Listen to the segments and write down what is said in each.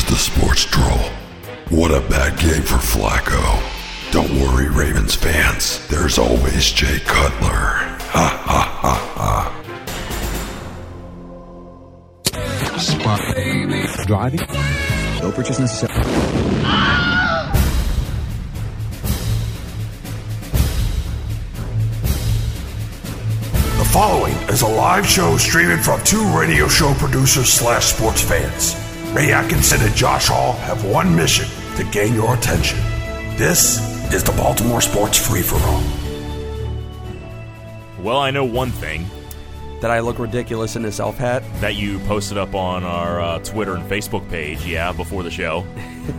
the sports troll. What a bad game for Flacco. Don't worry, Ravens fans. There's always Jay Cutler. Ha ha ha ha. Spot. Driving. No purchase necessary. The following is a live show streaming from two radio show producers / sports fans. Ray Atkinson and Josh Hall have one mission to gain your attention. This is the Baltimore Sports Free-For-All. Well, I know one thing. That I look ridiculous in this elf hat? That you posted up on our Twitter and Facebook page, before the show.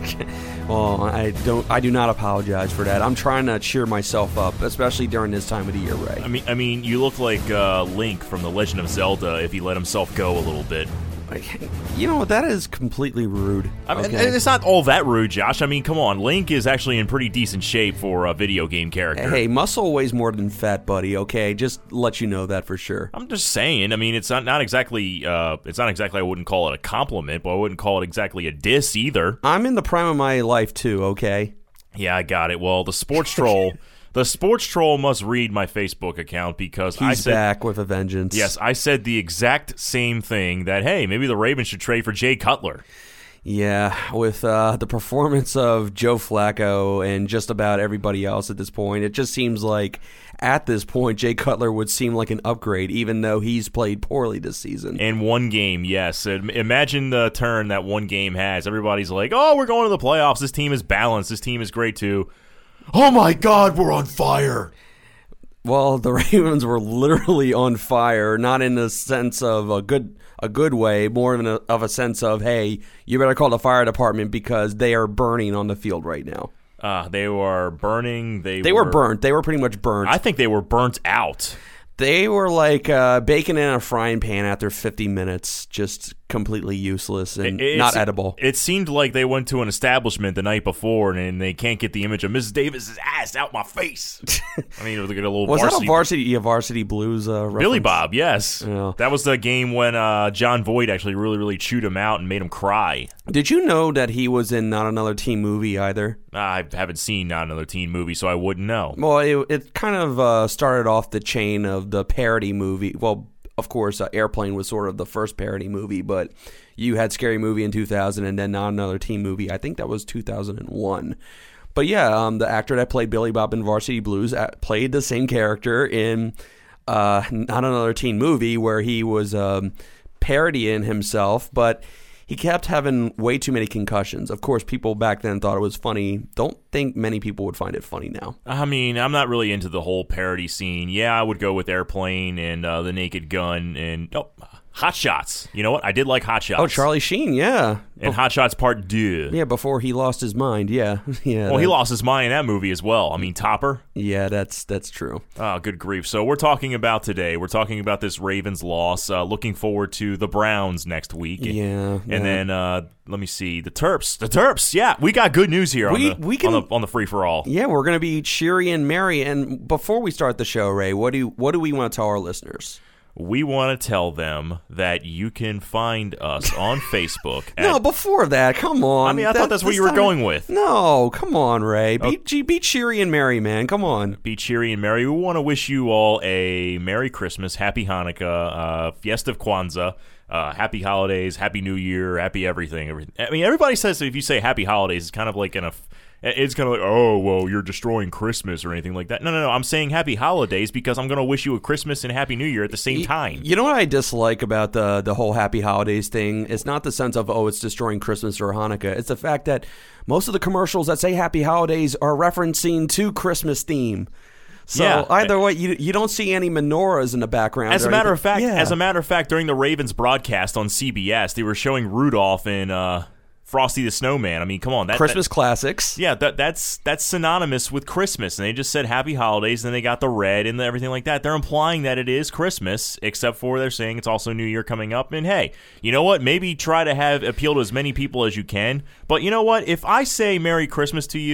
Well, I do not apologize for that. I'm trying to cheer myself up, especially during this time of the year, Ray. I mean, you look like Link from The Legend of Zelda if he let himself go a little bit. You know what? That is completely rude. I mean, it's not all that rude, Josh. I mean, come on. Link is actually in pretty decent shape for a video game character. Hey, muscle weighs more than fat, buddy. Okay, just let you know that for sure. I'm just saying. I mean, it's not exactly. It's not exactly. I wouldn't call it a compliment, but I wouldn't call it exactly a diss either. I'm in the prime of my life too. Okay. Yeah, I got it. Well, the sports troll. The sports troll must read my Facebook account because I said, back with a vengeance. Yes, I said the exact same thing that, hey, maybe the Ravens should trade for Jay Cutler. Yeah, with the performance of Joe Flacco and just about everybody else at this point, it just seems like at this point Jay Cutler would seem like an upgrade, even though he's played poorly this season. In one game, yes. Imagine the turn that one game has. Everybody's like, oh, we're going to the playoffs. This team is balanced. This team is great too. Oh my God, we're on fire. Well, the Ravens were literally on fire, not in the sense of a good way, more of a sense of, hey, you better call the fire department because they are burning on the field right now. They were burning. They were burnt. They were pretty much burnt. I think they were burnt out. They were like bacon in a frying pan after 50 minutes, just completely useless and not edible. It seemed like they went to an establishment the night before and they can't get the image of Mrs. Davis's ass out my face. I mean, they get a little was varsity. that a Varsity Blues reference? Billy Bob, yes. Yeah. That was the game when John Voight actually really, really chewed him out and made him cry. Did you know that he was in Not Another Teen Movie either? I haven't seen Not Another Teen Movie, so I wouldn't know. Well, it kind of started off the chain of the parody movie. Well, of course, Airplane was sort of the first parody movie, but you had Scary Movie in 2000 and then Not Another Teen Movie. I think that was 2001. But yeah, the actor that played Billy Bob in Varsity Blues played the same character in Not Another Teen Movie where he was parodying himself, but he kept having way too many concussions. Of course, people back then thought it was funny. Don't think many people would find it funny now. I mean, I'm not really into the whole parody scene. Yeah, I would go with Airplane and The Naked Gun and Hot Shots. You know what? I did like Hot Shots. Oh, Charlie Sheen, yeah. And Hot Shots Part 2. Yeah, before he lost his mind, yeah. Yeah. Well, he lost his mind in that movie as well. I mean, Topper. Yeah, that's true. Oh, good grief. So we're talking about this Ravens loss. Looking forward to the Browns next week. Yeah. And then, let me see, the Terps. Yeah, we got good news here on the free-for-all. Yeah, we're going to be cheery and merry. And before we start the show, Ray, what do we want to tell our listeners? We want to tell them that you can find us on Facebook. No, before that, come on. I mean, I thought that's what you were going with. No, come on, Ray. Be cheery and merry, man. Come on. Be cheery and merry. We want to wish you all a Merry Christmas, Happy Hanukkah, Festive Kwanzaa, Happy Holidays, Happy New Year, Happy everything. I mean, everybody says if you say Happy Holidays, it's kind of like it's kind of like, oh, well, you're destroying Christmas or anything like that. No. I'm saying Happy Holidays because I'm going to wish you a Christmas and Happy New Year at the same time. You know what I dislike about the whole Happy Holidays thing? It's not the sense of, oh, it's destroying Christmas or Hanukkah. It's the fact that most of the commercials that say Happy Holidays are referencing to Christmas theme. So either way, you don't see any menorahs in the background. As a matter of fact, during the Ravens broadcast on CBS, they were showing Rudolph in Frosty the Snowman. I mean, come on. Christmas classics. Yeah, that's synonymous with Christmas. And they just said Happy Holidays, and then they got the red and everything like that. They're implying that it is Christmas, except for they're saying it's also New Year coming up. And hey, you know what? Maybe try to appeal to as many people as you can. But you know what? If I say Merry Christmas to you,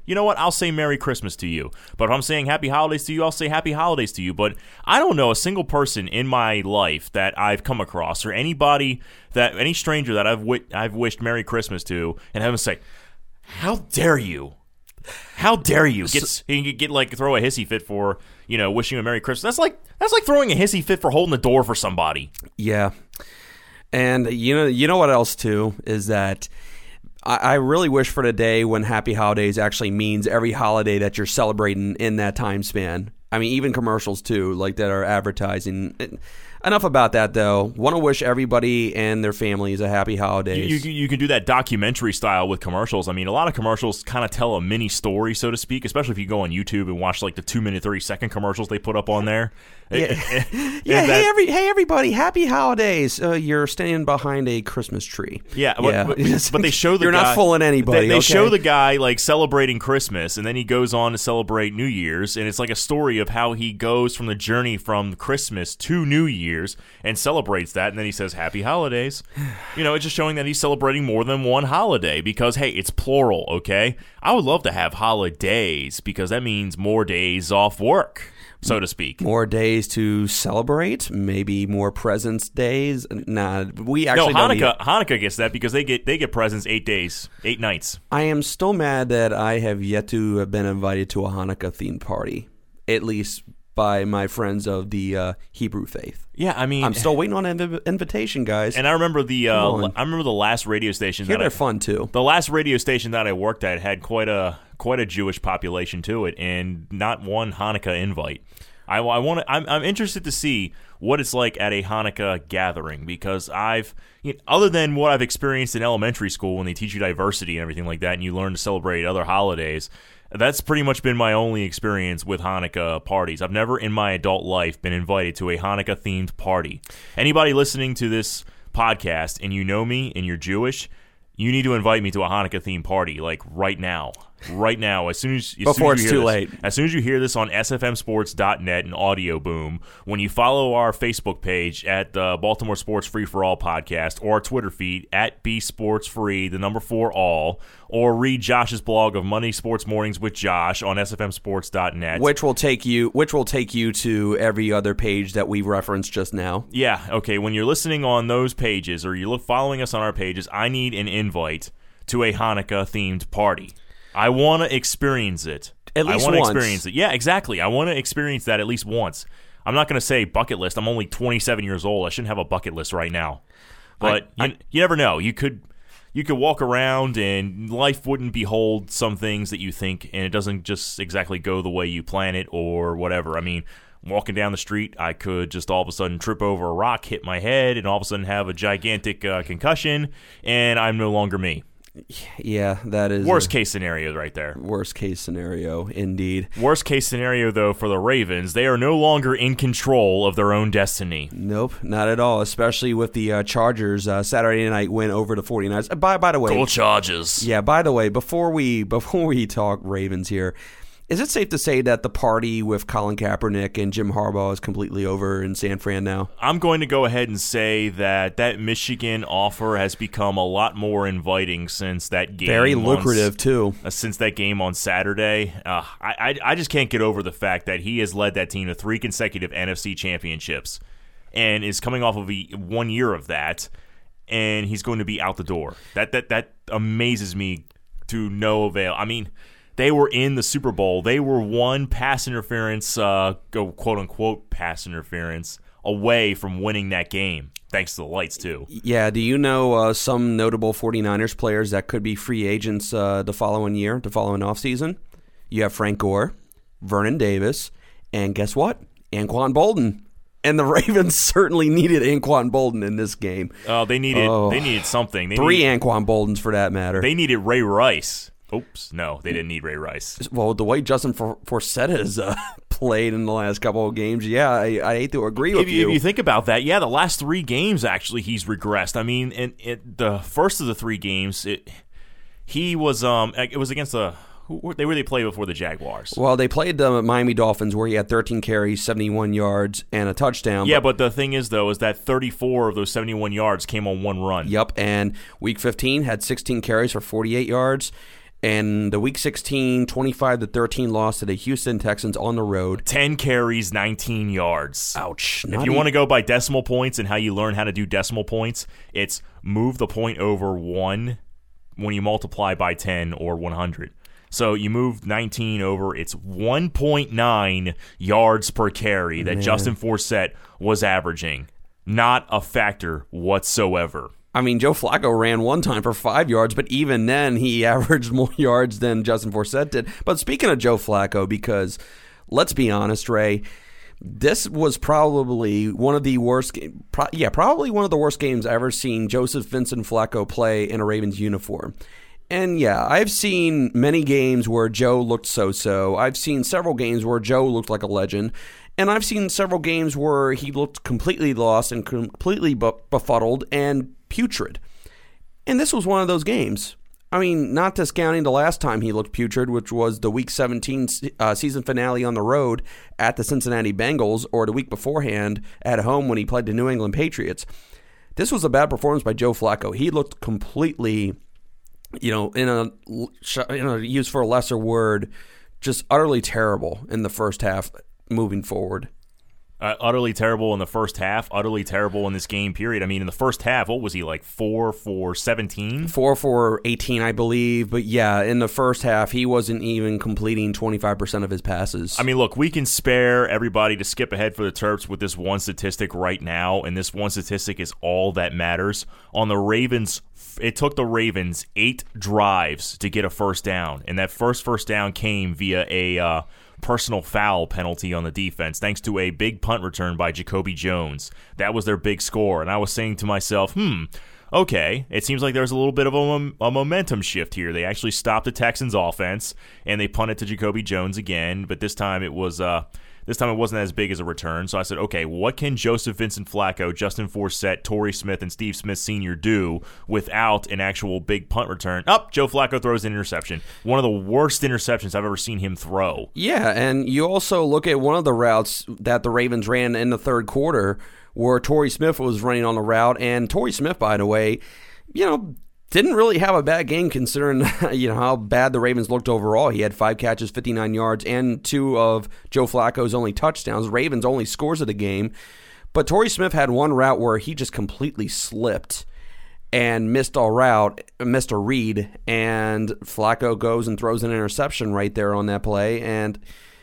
you know what? I'll say Merry Christmas to you. But if I'm saying Happy Holidays to you, I'll say Happy Holidays to you. But I don't know a single person in my life that I've come across, or any stranger that I've wished Merry Christmas to, and have them say, "How dare you? How dare you?" Throw a hissy fit for, wishing you a Merry Christmas. That's like throwing a hissy fit for holding the door for somebody. Yeah. And you know what else too is that I really wish for the day when Happy Holidays actually means every holiday that you're celebrating in that time span. I mean, even commercials too, like that are advertising. Enough about that, though. Want to wish everybody and their families a happy holidays. You can do that documentary style with commercials. I mean, a lot of commercials kind of tell a mini story, so to speak, especially if you go on YouTube and watch like the 2-minute, 30-second commercials they put up on there. Yeah, hey everybody, happy holidays. You're standing behind a Christmas tree. Yeah, but they show the You're guy, not fooling anybody. They show the guy like celebrating Christmas, and then he goes on to celebrate New Year's, and it's like a story of how he goes from the journey from Christmas to New Year's and celebrates that, and then he says Happy Holidays. It's just showing that he's celebrating more than one holiday because, hey, it's plural, okay? I would love to have holidays because that means more days off work, so to speak. More days to celebrate, maybe more presents days. Nah, we actually Hanukkah gets that because they get presents 8 days, 8 nights. I am still mad that I have yet to have been invited to a Hanukkah themed party, at least by my friends of the Hebrew faith. Yeah, I mean, I'm still waiting on an invitation, guys. And I remember the last radio station. They're fun too. The last radio station that I worked at had quite a Jewish population to it, and not one Hanukkah invite. I'm interested to see what it's like at a Hanukkah gathering because other than what I've experienced in elementary school when they teach you diversity and everything like that, and you learn to celebrate other holidays. That's pretty much been my only experience with Hanukkah parties. I've never in my adult life been invited to a Hanukkah-themed party. Anybody listening to this podcast and you know me and you're Jewish, you need to invite me to a Hanukkah-themed party, like right now. Right now, as soon as you hear this on sfmsports.net and Audio Boom, when you follow our Facebook page at the Baltimore Sports Free for All podcast, or our Twitter feed at bsportsfree, the number 4 all, or read Josh's blog of Monday Sports Mornings with Josh on sfmsports.net, which will take you to every other page that we referenced just now. Yeah, okay. When you're listening on those pages or you're following us on our pages, I need an invite to a Hanukkah-themed party. I want to experience it. At least once. I want to experience it. Yeah, exactly. I want to experience that at least once. I'm not going to say bucket list. I'm only 27 years old. I shouldn't have a bucket list right now. But you never know. You could walk around and life wouldn't behold some things that you think, and it doesn't just exactly go the way you plan it or whatever. I mean, walking down the street, I could just all of a sudden trip over a rock, hit my head, and all of a sudden have a gigantic concussion, and I'm no longer me. Yeah, that is worst case scenario right there. Worst case scenario, indeed. Worst case scenario, though, for the Ravens, they are no longer in control of their own destiny. Nope, not at all, especially with the Chargers Saturday night win over the 49ers. By the way, Go Chargers. Yeah, by the way, before we talk Ravens here, is it safe to say that the party with Colin Kaepernick and Jim Harbaugh is completely over in San Fran now? I'm going to go ahead and say that Michigan offer has become a lot more inviting since that game. Very lucrative, too. Since that game on Saturday. I just can't get over the fact that he has led that team to 3 consecutive NFC championships and is coming off of 1 year of that, and he's going to be out the door. That amazes me to no avail. I mean, they were in the Super Bowl. They were one pass interference, quote-unquote pass interference, away from winning that game, thanks to the lights, too. Yeah, do you know some notable 49ers players that could be free agents the following offseason? You have Frank Gore, Vernon Davis, and guess what? Anquan Bolden. And the Ravens certainly needed Anquan Bolden in this game. They needed something. 3 Anquan Boldens, for that matter. They needed Ray Rice. Oops, no, they didn't need Ray Rice. Well, the way Justin Forsett has played in the last couple of games, yeah, I hate to agree with you. If you think about that, yeah, the last 3 games, actually, he's regressed. I mean, in the first of the 3 games, it was against where they played before the Jaguars. Well, they played the Miami Dolphins, where he had 13 carries, 71 yards, and a touchdown. Yeah, but the thing is, though, is that 34 of those 71 yards came on 1 run. Yep, and Week 15 had 16 carries for 48 yards. And the Week 16, 25-13 loss to the Houston Texans on the road. 10 carries, 19 yards. Ouch. If you want to go by decimal points and how you learn how to do decimal points, it's move the point over 1 when you multiply by 10 or 100. So you move 19 over, it's 1.9 yards per carry that Justin Forsett was averaging. Not a factor whatsoever. I mean, Joe Flacco ran one time for 5 yards, but even then he averaged more yards than Justin Forsett did. But speaking of Joe Flacco, because let's be honest, Ray, this was probably one of the worst probably one of the worst games I've ever seen Joseph Vincent Flacco play in a Ravens uniform. And yeah, I've seen many games where Joe looked so-so. I've seen several games where Joe looked like a legend. And I've seen several games where he looked completely lost and completely befuddled and putrid. And this was one of those games. I mean, not discounting the last time he looked putrid, which was the Week 17 season finale on the road at the Cincinnati Bengals, or the week beforehand at home when he played the New England Patriots. This was a bad performance by Joe Flacco. He looked completely, in a use for a lesser word, just utterly terrible in the first half moving forward. Utterly terrible in the first half, utterly terrible in this game period. I mean, in the first half, what was he, like 4 for 17? 4 for 18, I believe. But yeah, in the first half, he wasn't even completing 25% of his passes. I mean, look, we can spare everybody to skip ahead for the Terps with this one statistic right now, and this one statistic is all that matters. On the Ravens, it took the Ravens 8 drives to get a first down, and that first down came via a personal foul penalty on the defense, thanks to a big punt return by Jacoby Jones. That was their big score, and I was saying to myself, okay, it seems like there's a little bit of a momentum shift here. They actually stopped the Texans' offense, and they punted to Jacoby Jones again, but this time it wasn't as big as a return. So I said, okay, what can Joseph Vincent Flacco, Justin Forsett, Torrey Smith, and Steve Smith Sr. do without an actual big punt return? Joe Flacco throws an interception. One of the worst interceptions I've ever seen him throw. Yeah, and you also look at one of the routes that the Ravens ran in the third quarter where Torrey Smith was running on the route. And Torrey Smith, by the way, didn't really have a bad game considering how bad the Ravens looked overall. He had 5 catches, 59 yards, and 2 of Joe Flacco's only touchdowns. Ravens only scores of the game. But Torrey Smith had one route where he just completely slipped and missed a read, and Flacco goes and throws an interception right there on that play. And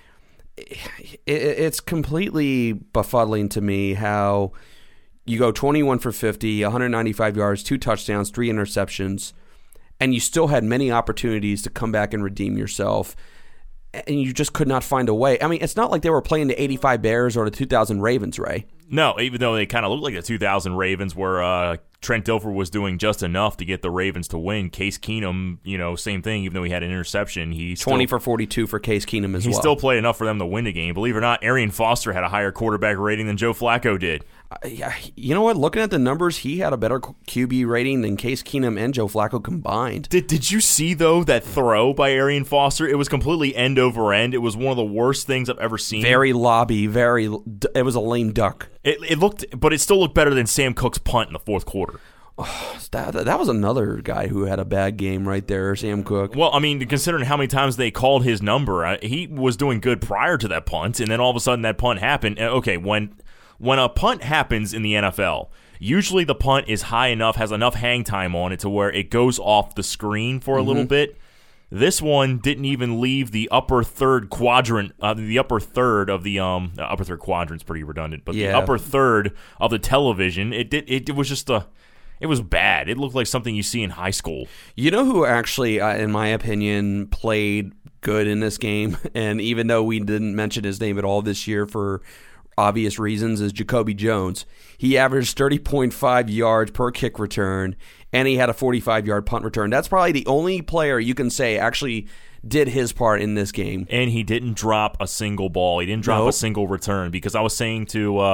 it's completely befuddling to me how you go 21 for 50, 195 yards, 2 touchdowns, 3 interceptions, and you still had many opportunities to come back and redeem yourself, and you just could not find a way. I mean, it's not like they were playing the 85 Bears or the 2000 Ravens, Ray. No, even though they kind of looked like the 2000 Ravens where Trent Dilfer was doing just enough to get the Ravens to win. Case Keenum, same thing, even though he had an interception. 20 for 42 for Case Keenum as well. He still played enough for them to win the game. Believe it or not, Arian Foster had a higher quarterback rating than Joe Flacco did. You know what? Looking at the numbers, he had a better QB rating than Case Keenum and Joe Flacco combined. Did you see, though, that throw by Arian Foster? It was completely end over end. It was one of the worst things I've ever seen. Very lobby, it was a lame duck. But it still looked better than Sam Cook's punt in the fourth quarter. Oh, that was another guy who had a bad game right there, Sam Cook. Well, I mean, considering how many times they called his number, he was doing good prior to that punt, and then all of a sudden that punt happened. Okay, when a punt happens in the NFL, usually the punt is high enough, has enough hang time on it to where it goes off the screen for a little bit. This one didn't even leave the upper third quadrant, the upper third of the upper third quadrant's pretty redundant, but the upper third of the television. It was just it was bad. It looked like something you see in high school. You know who actually, in my opinion, played good in this game, and even though we didn't mention his name at all this year for obvious reasons, is Jacoby Jones. He averaged 30.5 yards per kick return, and he had a 45-yard punt return. That's probably the only player you can say actually did his part in this game. And he didn't drop a single ball. He didn't drop a single return, because I was saying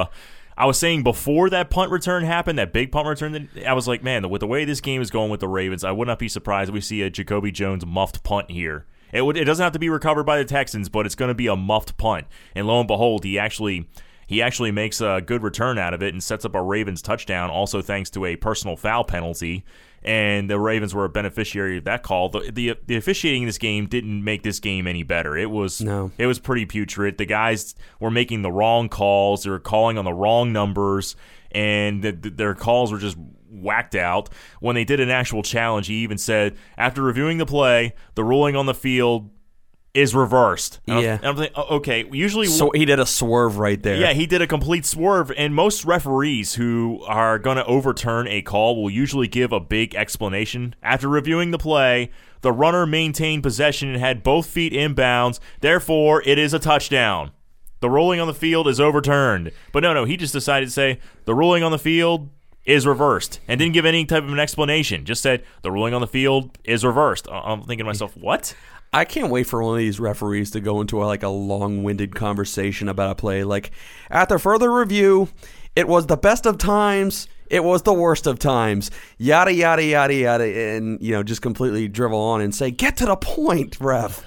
before that punt return happened, that big punt return, I was like, man, with the way this game is going with the Ravens, I would not be surprised if we see a Jacoby Jones muffed punt here. It doesn't have to be recovered by the Texans, but it's going to be a muffed punt. And lo and behold, he actually makes a good return out of it and sets up a Ravens touchdown, also thanks to a personal foul penalty. and the Ravens were a beneficiary of that call. The officiating in this game didn't make this game any better. It was pretty putrid. The guys were making the wrong calls. They were calling on the wrong numbers, and their calls were just whacked out. When they did an actual challenge, he even said, after reviewing the play, the ruling on the field is reversed. And I'm thinking, okay, usually... So he did a swerve right there. Yeah, he did a complete swerve, and most referees who are going to overturn a call will usually give a big explanation. After reviewing the play, the runner maintained possession and had both feet inbounds, therefore it is a touchdown. The ruling on the field is overturned. But no, he just decided to say, the ruling on the field is reversed, and didn't give any type of an explanation. Just said, the ruling on the field is reversed. I'm thinking to myself, what? I can't wait for one of these referees to go into a long-winded conversation about a play. Like, after further review, it was the best of times, it was the worst of times, yada, yada, yada, yada, and, just completely drivel on and say, get to the point, ref.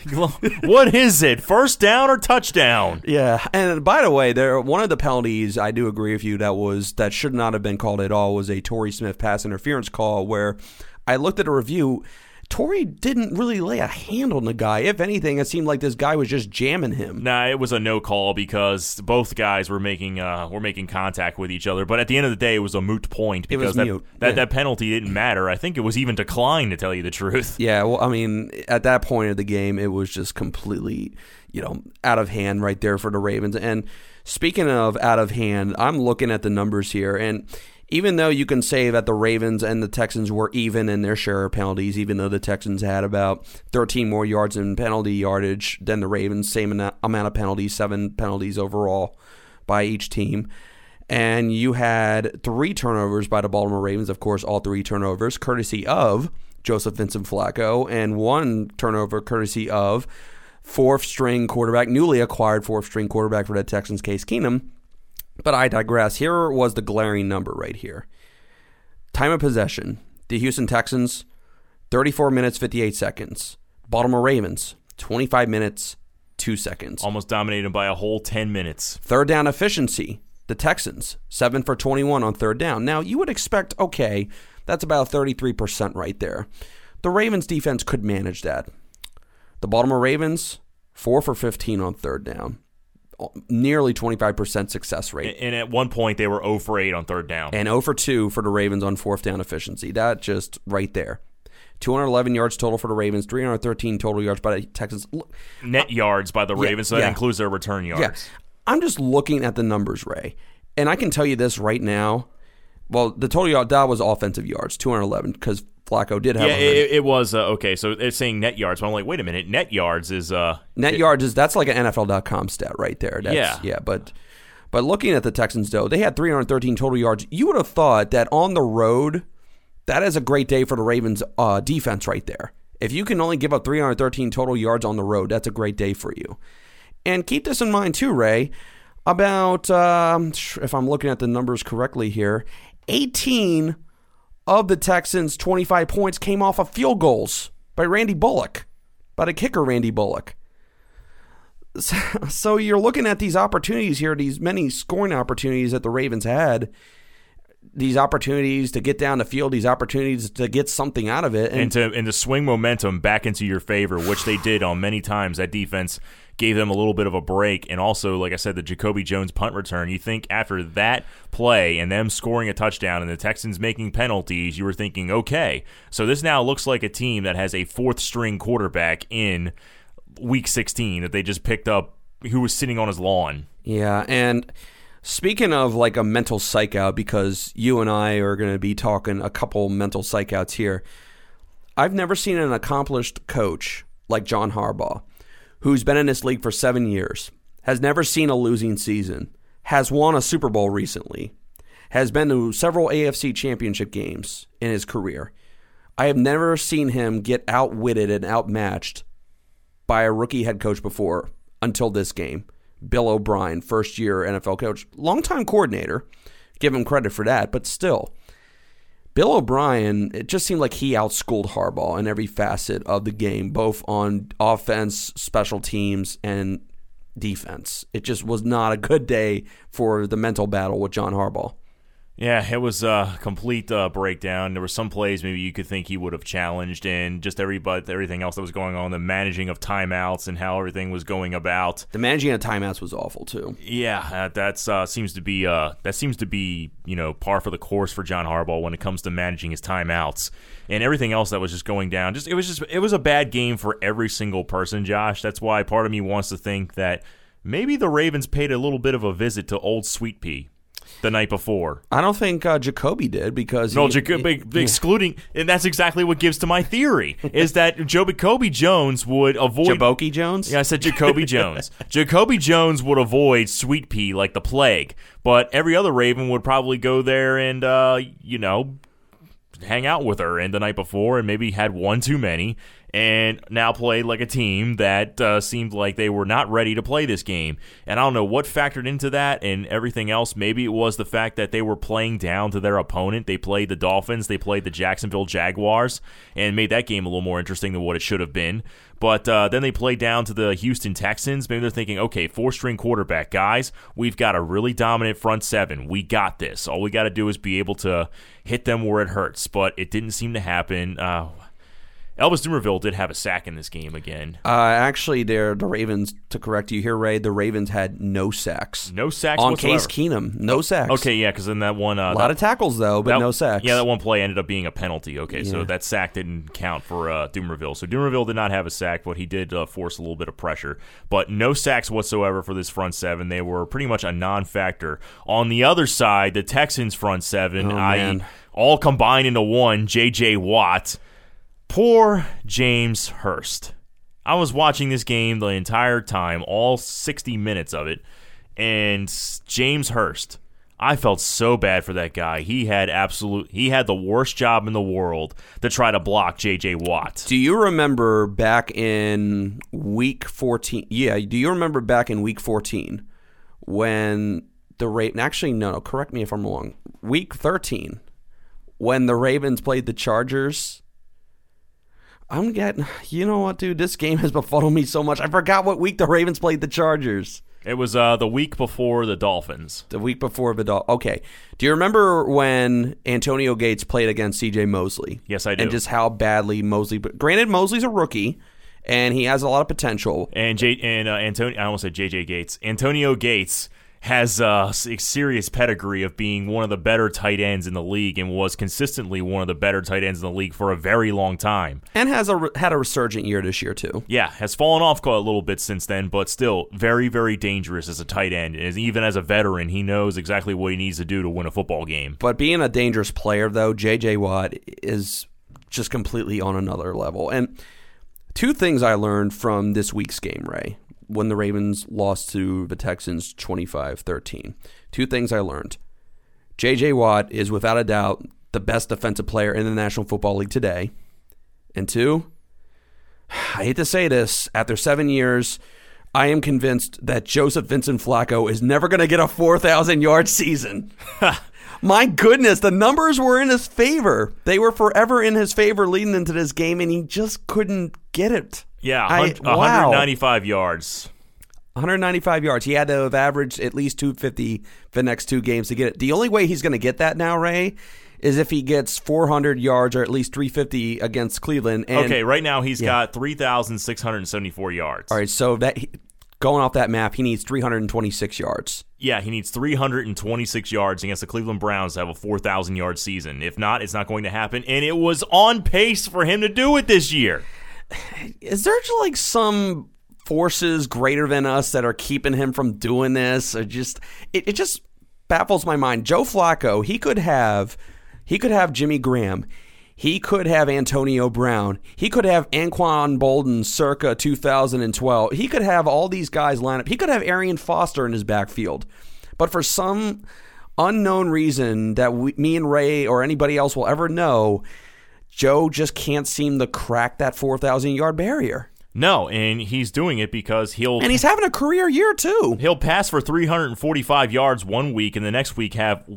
What is it? First down or touchdown? Yeah, and by the way, one of the penalties, I do agree with you, that should not have been called at all was a Torrey Smith pass interference call where I looked at a review. Torrey didn't really lay a hand on the guy. If anything, it seemed like this guy was just jamming him. Nah, it was a no call because both guys were making contact with each other. But at the end of the day, it was a moot point because that penalty didn't matter. I think it was even declined, to tell you the truth. Yeah, well, I mean, at that point of the game, it was just completely, out of hand right there for the Ravens. And speaking of out of hand, I'm looking at the numbers here, and even though you can say that the Ravens and the Texans were even in their share of penalties, even though the Texans had about 13 more yards in penalty yardage than the Ravens, same amount of penalties, 7 penalties overall by each team. And you had 3 turnovers by the Baltimore Ravens, of course, all 3 turnovers, courtesy of Joseph Vincent Flacco, and 1 turnover courtesy of newly acquired fourth-string quarterback for the Texans, Case Keenum. But I digress. Here was the glaring number right here. Time of possession. The Houston Texans, 34 minutes, 58 seconds. Baltimore Ravens, 25 minutes, 2 seconds. Almost dominated by a whole 10 minutes. Third down efficiency. The Texans, 7 for 21 on third down. Now, you would expect, okay, that's about 33% right there. The Ravens defense could manage that. The Baltimore Ravens, 4 for 15 on third down. Nearly 25% success rate. And at one point, they were 0 for 8 on third down. And 0 for 2 for the Ravens on fourth down efficiency. That just right there. 211 yards total for the Ravens, 313 total yards by the Texans. Net yards by the Ravens, so that includes their return yards. Yeah. I'm just looking at the numbers, Ray. And I can tell you this right now. Well, the total yard, that was offensive yards, 211, because Flacco did have. Yeah, it was okay. So it's saying net yards. But I'm like, wait a minute, net yards is that's like an NFL.com stat right there. Yeah. But looking at the Texans though, they had 313 total yards. You would have thought that on the road, that is a great day for the Ravens defense right there. If you can only give up 313 total yards on the road, that's a great day for you. And keep this in mind too, Ray. About if I'm looking at the numbers correctly here, 18 of the Texans' 25 points came off of field goals by Randy Bullock, by the kicker Randy Bullock. So you're looking at these opportunities here, these many scoring opportunities that the Ravens had, these opportunities to get down the field, these opportunities to get something out of it. And to swing momentum back into your favor, which they did on many times. That defense gave them a little bit of a break. And also, like I said, the Jacoby Jones punt return. You think after that play and them scoring a touchdown and the Texans making penalties, you were thinking, okay, so this now looks like a team that has a fourth-string quarterback in Week 16 that they just picked up who was sitting on his lawn. Yeah, and speaking of like a mental psych out, because you and I are going to be talking a couple mental psych outs here, I've never seen an accomplished coach like John Harbaugh, who's been in this league for 7 years, has never seen a losing season, has won a Super Bowl recently, has been to several AFC championship games in his career. I have never seen him get outwitted and outmatched by a rookie head coach before until this game. Bill O'Brien, first-year NFL coach, longtime coordinator, give him credit for that, but still. Bill O'Brien, it just seemed like he outschooled Harbaugh in every facet of the game, both on offense, special teams, and defense. It just was not a good day for the mental battle with John Harbaugh. Yeah, it was a complete breakdown. There were some plays maybe you could think he would have challenged, and just everything else that was going on, the managing of timeouts and how everything was going about. The managing of timeouts was awful too. Yeah, that seems to be par for the course for John Harbaugh when it comes to managing his timeouts and everything else that was just going down. It was a bad game for every single person, Josh. That's why part of me wants to think that maybe the Ravens paid a little bit of a visit to Old Sweet Pea the night before. I don't think Jacoby did because excluding, and that's exactly what gives to my theory is that Jacoby Jones would avoid Jaboki Jones. Yeah, I said Jacoby Jones. Jacoby Jones would avoid Sweet Pea like the plague, but every other Raven would probably go there and hang out with her and the night before, and maybe had one too many. And now played like a team that seemed like they were not ready to play this game. And I don't know what factored into that and everything else. Maybe it was the fact that they were playing down to their opponent. They played the Dolphins. They played the Jacksonville Jaguars and made that game a little more interesting than what it should have been. But then they played down to the Houston Texans. Maybe they're thinking, okay, 4-string quarterback, guys, we've got a really dominant front seven. We got this. All we got to do is be able to hit them where it hurts. But it didn't seem to happen. Elvis Dumervil did have a sack in this game again. Actually, the Ravens, to correct you here, Ray, the Ravens had no sacks. No sacks on whatsoever. Case Keenum. No sacks. Okay, yeah, because in that one... a lot of tackles, though, but no sacks. Yeah, that one play ended up being a penalty. Okay, so that sack didn't count for Dumervil. So Dumervil did not have a sack, but he did force a little bit of pressure. But no sacks whatsoever for this front seven. They were pretty much a non-factor. On the other side, the Texans' front seven, all combined into one, J.J. Watt... Poor James Hurst. I was watching this game the entire time, all 60 minutes of it, and James Hurst, I felt so bad for that guy. He had the worst job in the world to try to block J.J. Watt. Do you remember back in week 14? Yeah, do you remember back in week 14 when the Ravens, actually, no, correct me if I'm wrong, week 13, when the Ravens played the Chargers? You know what, dude? This game has befuddled me so much. I forgot what week the Ravens played the Chargers. It was the week before the Dolphins. The week before the Dolphins. Okay. Do you remember when Antonio Gates played against C.J. Mosley? Yes, I do. And just how badly Mosley... Granted, Mosley's a rookie, and he has a lot of potential. Antonio... I almost said J.J. Gates. Antonio Gates has a serious pedigree of being one of the better tight ends in the league and was consistently one of the better tight ends in the league for a very long time. And had a resurgent year this year, too. Yeah, has fallen off a little bit since then, but still very, very dangerous as a tight end. Even as a veteran, he knows exactly what he needs to do to win a football game. But being a dangerous player, though, J.J. Watt is just completely on another level. And two things I learned from this week's game, Ray, when the Ravens lost to the Texans 25-13. Two things I learned. J.J. Watt is without a doubt the best defensive player in the National Football League today. And two, I hate to say this, after 7 years, I am convinced that Joseph Vincent Flacco is never going to get a 4,000-yard season. My goodness, the numbers were in his favor. They were forever in his favor leading into this game, and he just couldn't get it. Yeah, 195 yards. 195 yards. He had to have averaged at least 250 the next two games to get it. The only way he's going to get that now, Ray, is if he gets 400 yards or at least 350 against Cleveland. And, okay, right now he's got 3,674 yards. All right, so going off that map, he needs 326 yards. Yeah, he needs 326 yards against the Cleveland Browns to have a 4,000-yard season. If not, it's not going to happen, and it was on pace for him to do it this year. Is there like some forces greater than us that are keeping him from doing this? Or just it just baffles my mind. Joe Flacco, he could have Jimmy Graham, he could have Antonio Brown, he could have Anquan Bolden circa 2012. He could have all these guys line up. He could have Arian Foster in his backfield. But for some unknown reason that me and Ray or anybody else will ever know, Joe just can't seem to crack that 4,000-yard barrier. No, and he's doing it because and he's having a career year, too. He'll pass for 345 yards one week, and the next week have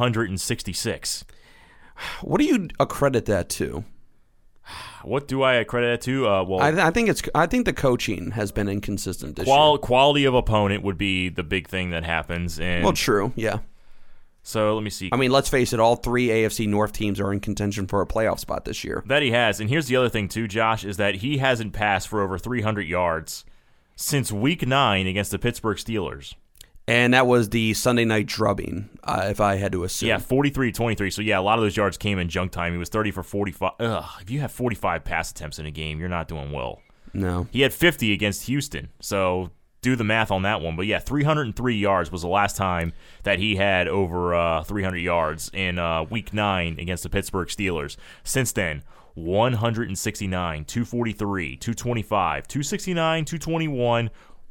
166. What do you accredit that to? What do I accredit that to? I think the coaching has been inconsistent this year. Quality of opponent would be the big thing that happens. And well, true, yeah. So let me see. I mean, let's face it, all 3 AFC North teams are in contention for a playoff spot this year. That he has. And here's the other thing, too, Josh, is that he hasn't passed for over 300 yards since Week 9 against the Pittsburgh Steelers. And that was the Sunday night drubbing, if I had to assume. Yeah, 43-23. So, yeah, a lot of those yards came in junk time. He was 30 for 45. If you have 45 pass attempts in a game, you're not doing well. No. He had 50 against Houston. So do the math on that one. But, yeah, 303 yards was the last time that he had over 300 yards in Week 9 against the Pittsburgh Steelers. Since then, 169, 243, 225, 269, 221,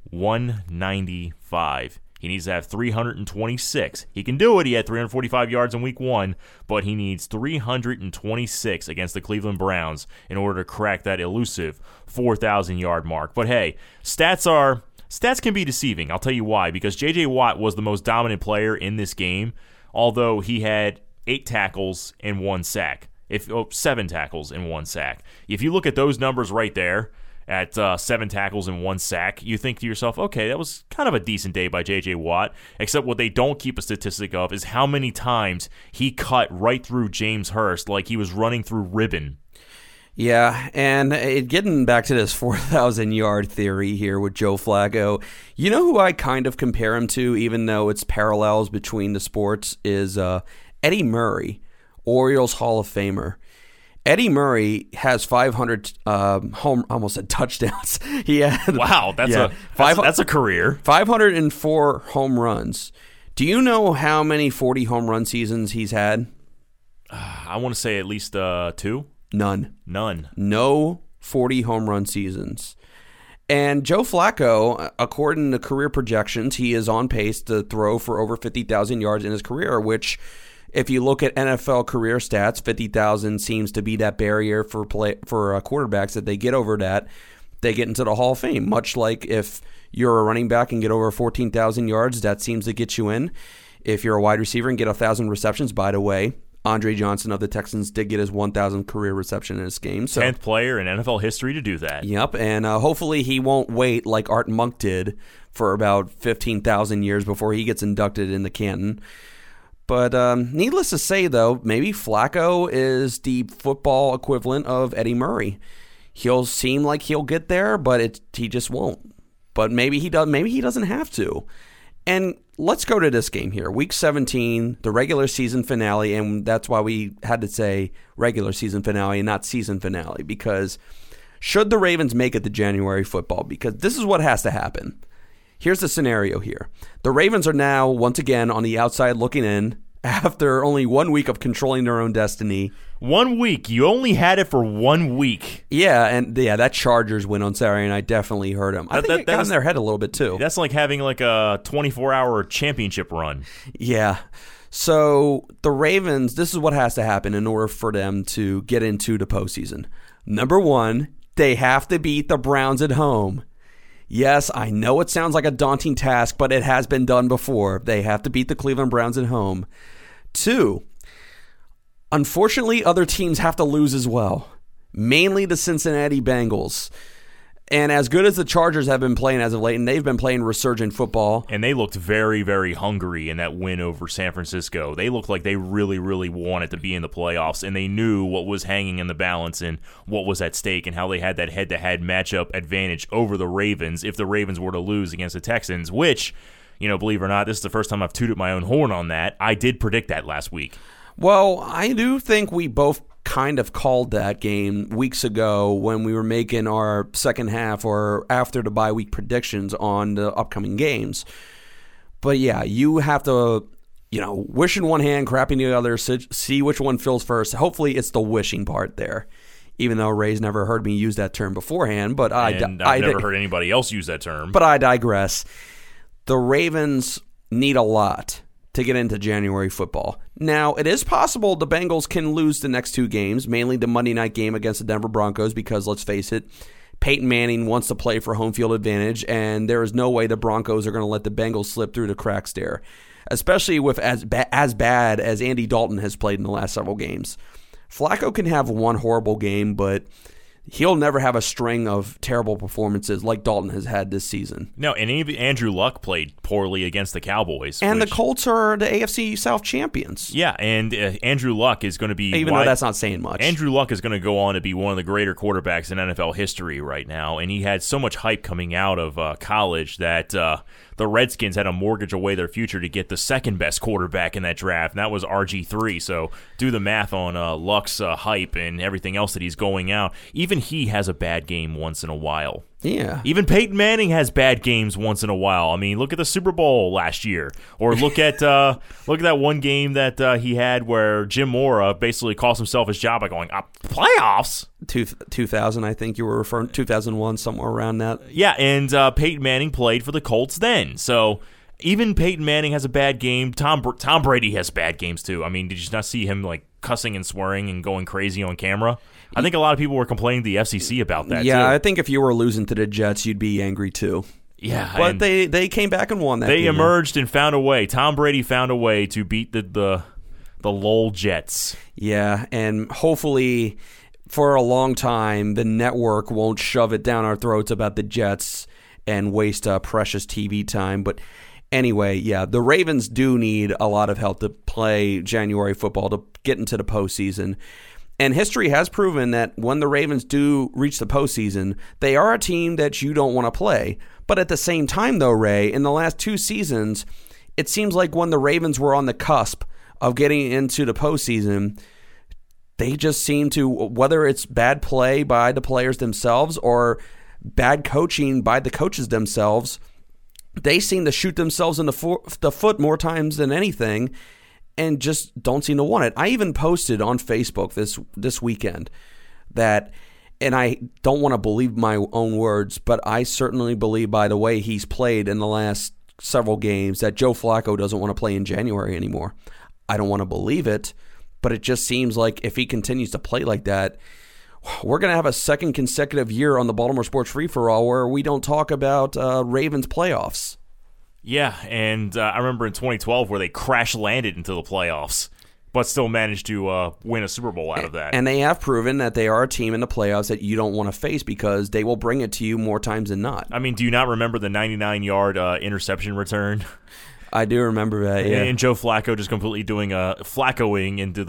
195. He needs to have 326. He can do it. He had 345 yards in Week 1, but he needs 326 against the Cleveland Browns in order to crack that elusive 4,000-yard mark. But hey, stats can be deceiving. I'll tell you why. Because J.J. Watt was the most dominant player in this game, although he had 8 tackles and 1 sack. 7 tackles and 1 sack. If you look at those numbers right there, at 7 tackles and 1 sack, you think to yourself, okay, that was kind of a decent day by J.J. Watt, except what they don't keep a statistic of is how many times he cut right through James Hurst like he was running through ribbon. Yeah, and getting back to this 4,000-yard theory here with Joe Flacco, you know who I kind of compare him to, even though it's parallels between the sports, is Eddie Murray, Orioles Hall of Famer. Eddie Murray has 500 almost said touchdowns. He had that's a career. 504 home runs. Do you know how many 40 home run seasons he's had? I want to say at least 2. None. No 40 home run seasons. And Joe Flacco, according to career projections, he is on pace to throw for over 50,000 yards in his career, which, if you look at NFL career stats, 50,000 seems to be that barrier for quarterbacks that they get over that, they get into the Hall of Fame. Much like if you're a running back and get over 14,000 yards, that seems to get you in. If you're a wide receiver and get 1,000 receptions, by the way, Andre Johnson of the Texans did get his 1,000th career reception in his game. So, 10th player in NFL history to do that. Yep, and hopefully he won't wait like Art Monk did for about 15,000 years before he gets inducted into Canton. But needless to say, though, maybe Flacco is the football equivalent of Eddie Murray. He'll seem like he'll get there, but he just won't. But maybe he does. Maybe he doesn't have to. And let's go to this game here. Week 17, the regular season finale, and that's why we had to say regular season finale and not season finale, because should the Ravens make it to January football? Because this is what has to happen. Here's the scenario here. The Ravens are now, once again, on the outside looking in after only 1 week of controlling their own destiny. 1 week. You only had it for 1 week. Yeah, and that Chargers win on Saturday night definitely hurt them. I think it got in their head a little bit, too. That's like having like a 24-hour championship run. Yeah. So the Ravens, this is what has to happen in order for them to get into the postseason. Number 1, they have to beat the Browns at home. Yes, I know it sounds like a daunting task, but it has been done before. They have to beat the Cleveland Browns at home. 2, unfortunately, other teams have to lose as well, mainly the Cincinnati Bengals. And as good as the Chargers have been playing as of late, and they've been playing resurgent football. And they looked very, very hungry in that win over San Francisco. They looked like they really, really wanted to be in the playoffs, and they knew what was hanging in the balance and what was at stake and how they had that head-to-head matchup advantage over the Ravens if the Ravens were to lose against the Texans, which, believe it or not, this is the first time I've tooted my own horn on that. I did predict that last week. Well, I do think we both kind of called that game weeks ago when we were making our second half or after the bye week predictions on the upcoming games. But yeah, you have to, wish in one hand, crap in the other, see which one fills first. Hopefully it's the wishing part there, even though Ray's never heard me use that term beforehand. But I've never heard anybody else use that term. But I digress. The Ravens need a lot to get into January football. Now, it is possible the Bengals can lose the next 2 games, mainly the Monday night game against the Denver Broncos, because, let's face it, Peyton Manning wants to play for home field advantage, and there is no way the Broncos are going to let the Bengals slip through the cracks there, especially with as bad as Andy Dalton has played in the last several games. Flacco can have one horrible game, but he'll never have a string of terrible performances like Dalton has had this season. No, and Andrew Luck played poorly against the Cowboys. And the Colts are the AFC South champions. Yeah, and Andrew Luck is going to be... Even though that's not saying much. Andrew Luck is going to go on to be one of the greater quarterbacks in NFL history right now, and he had so much hype coming out of college that the Redskins had to mortgage away their future to get the second best quarterback in that draft, and that was RG3. So do the math on Luck's hype and everything else that he's going out. Even he has a bad game once in a while. Yeah. Even Peyton Manning has bad games once in a while. I mean, look at the Super Bowl last year, or look at that one game that he had where Jim Mora basically cost himself his job by going playoffs. 2000, I think you were referring 2001, somewhere around that. Yeah, and Peyton Manning played for the Colts then, so. Even Peyton Manning has a bad game. Tom Brady has bad games too. I mean, did you not see him like cussing and swearing and going crazy on camera? I think a lot of people were complaining to the FCC about that. Yeah, too. I think if you were losing to the Jets, you'd be angry too. Yeah, but they came back and won that. They game, emerged and found a way. Tom Brady found a way to beat the Lowell Jets. Yeah, and hopefully for a long time the network won't shove it down our throats about the Jets and waste precious TV time, but. Anyway, yeah, the Ravens do need a lot of help to play January football to get into the postseason. And history has proven that when the Ravens do reach the postseason, they are a team that you don't want to play. But at the same time, though, Ray, in the last 2 seasons, it seems like when the Ravens were on the cusp of getting into the postseason, they just seem to, whether it's bad play by the players themselves or bad coaching by the coaches themselves, they seem to shoot themselves in the foot more times than anything and just don't seem to want it. I even posted on Facebook this weekend that, and I don't want to believe my own words, but I certainly believe by the way he's played in the last several games that Joe Flacco doesn't want to play in January anymore. I don't want to believe it, but it just seems like if he continues to play like that, we're going to have a second consecutive year on the Baltimore Sports Free-For-All where we don't talk about Ravens playoffs. Yeah, and I remember in 2012 where they crash-landed into the playoffs, but still managed to win a Super Bowl out of that. And they have proven that they are a team in the playoffs that you don't want to face because they will bring it to you more times than not. I mean, do you not remember the 99-yard interception return? I do remember that, yeah. And Joe Flacco just completely doing Flaccoing into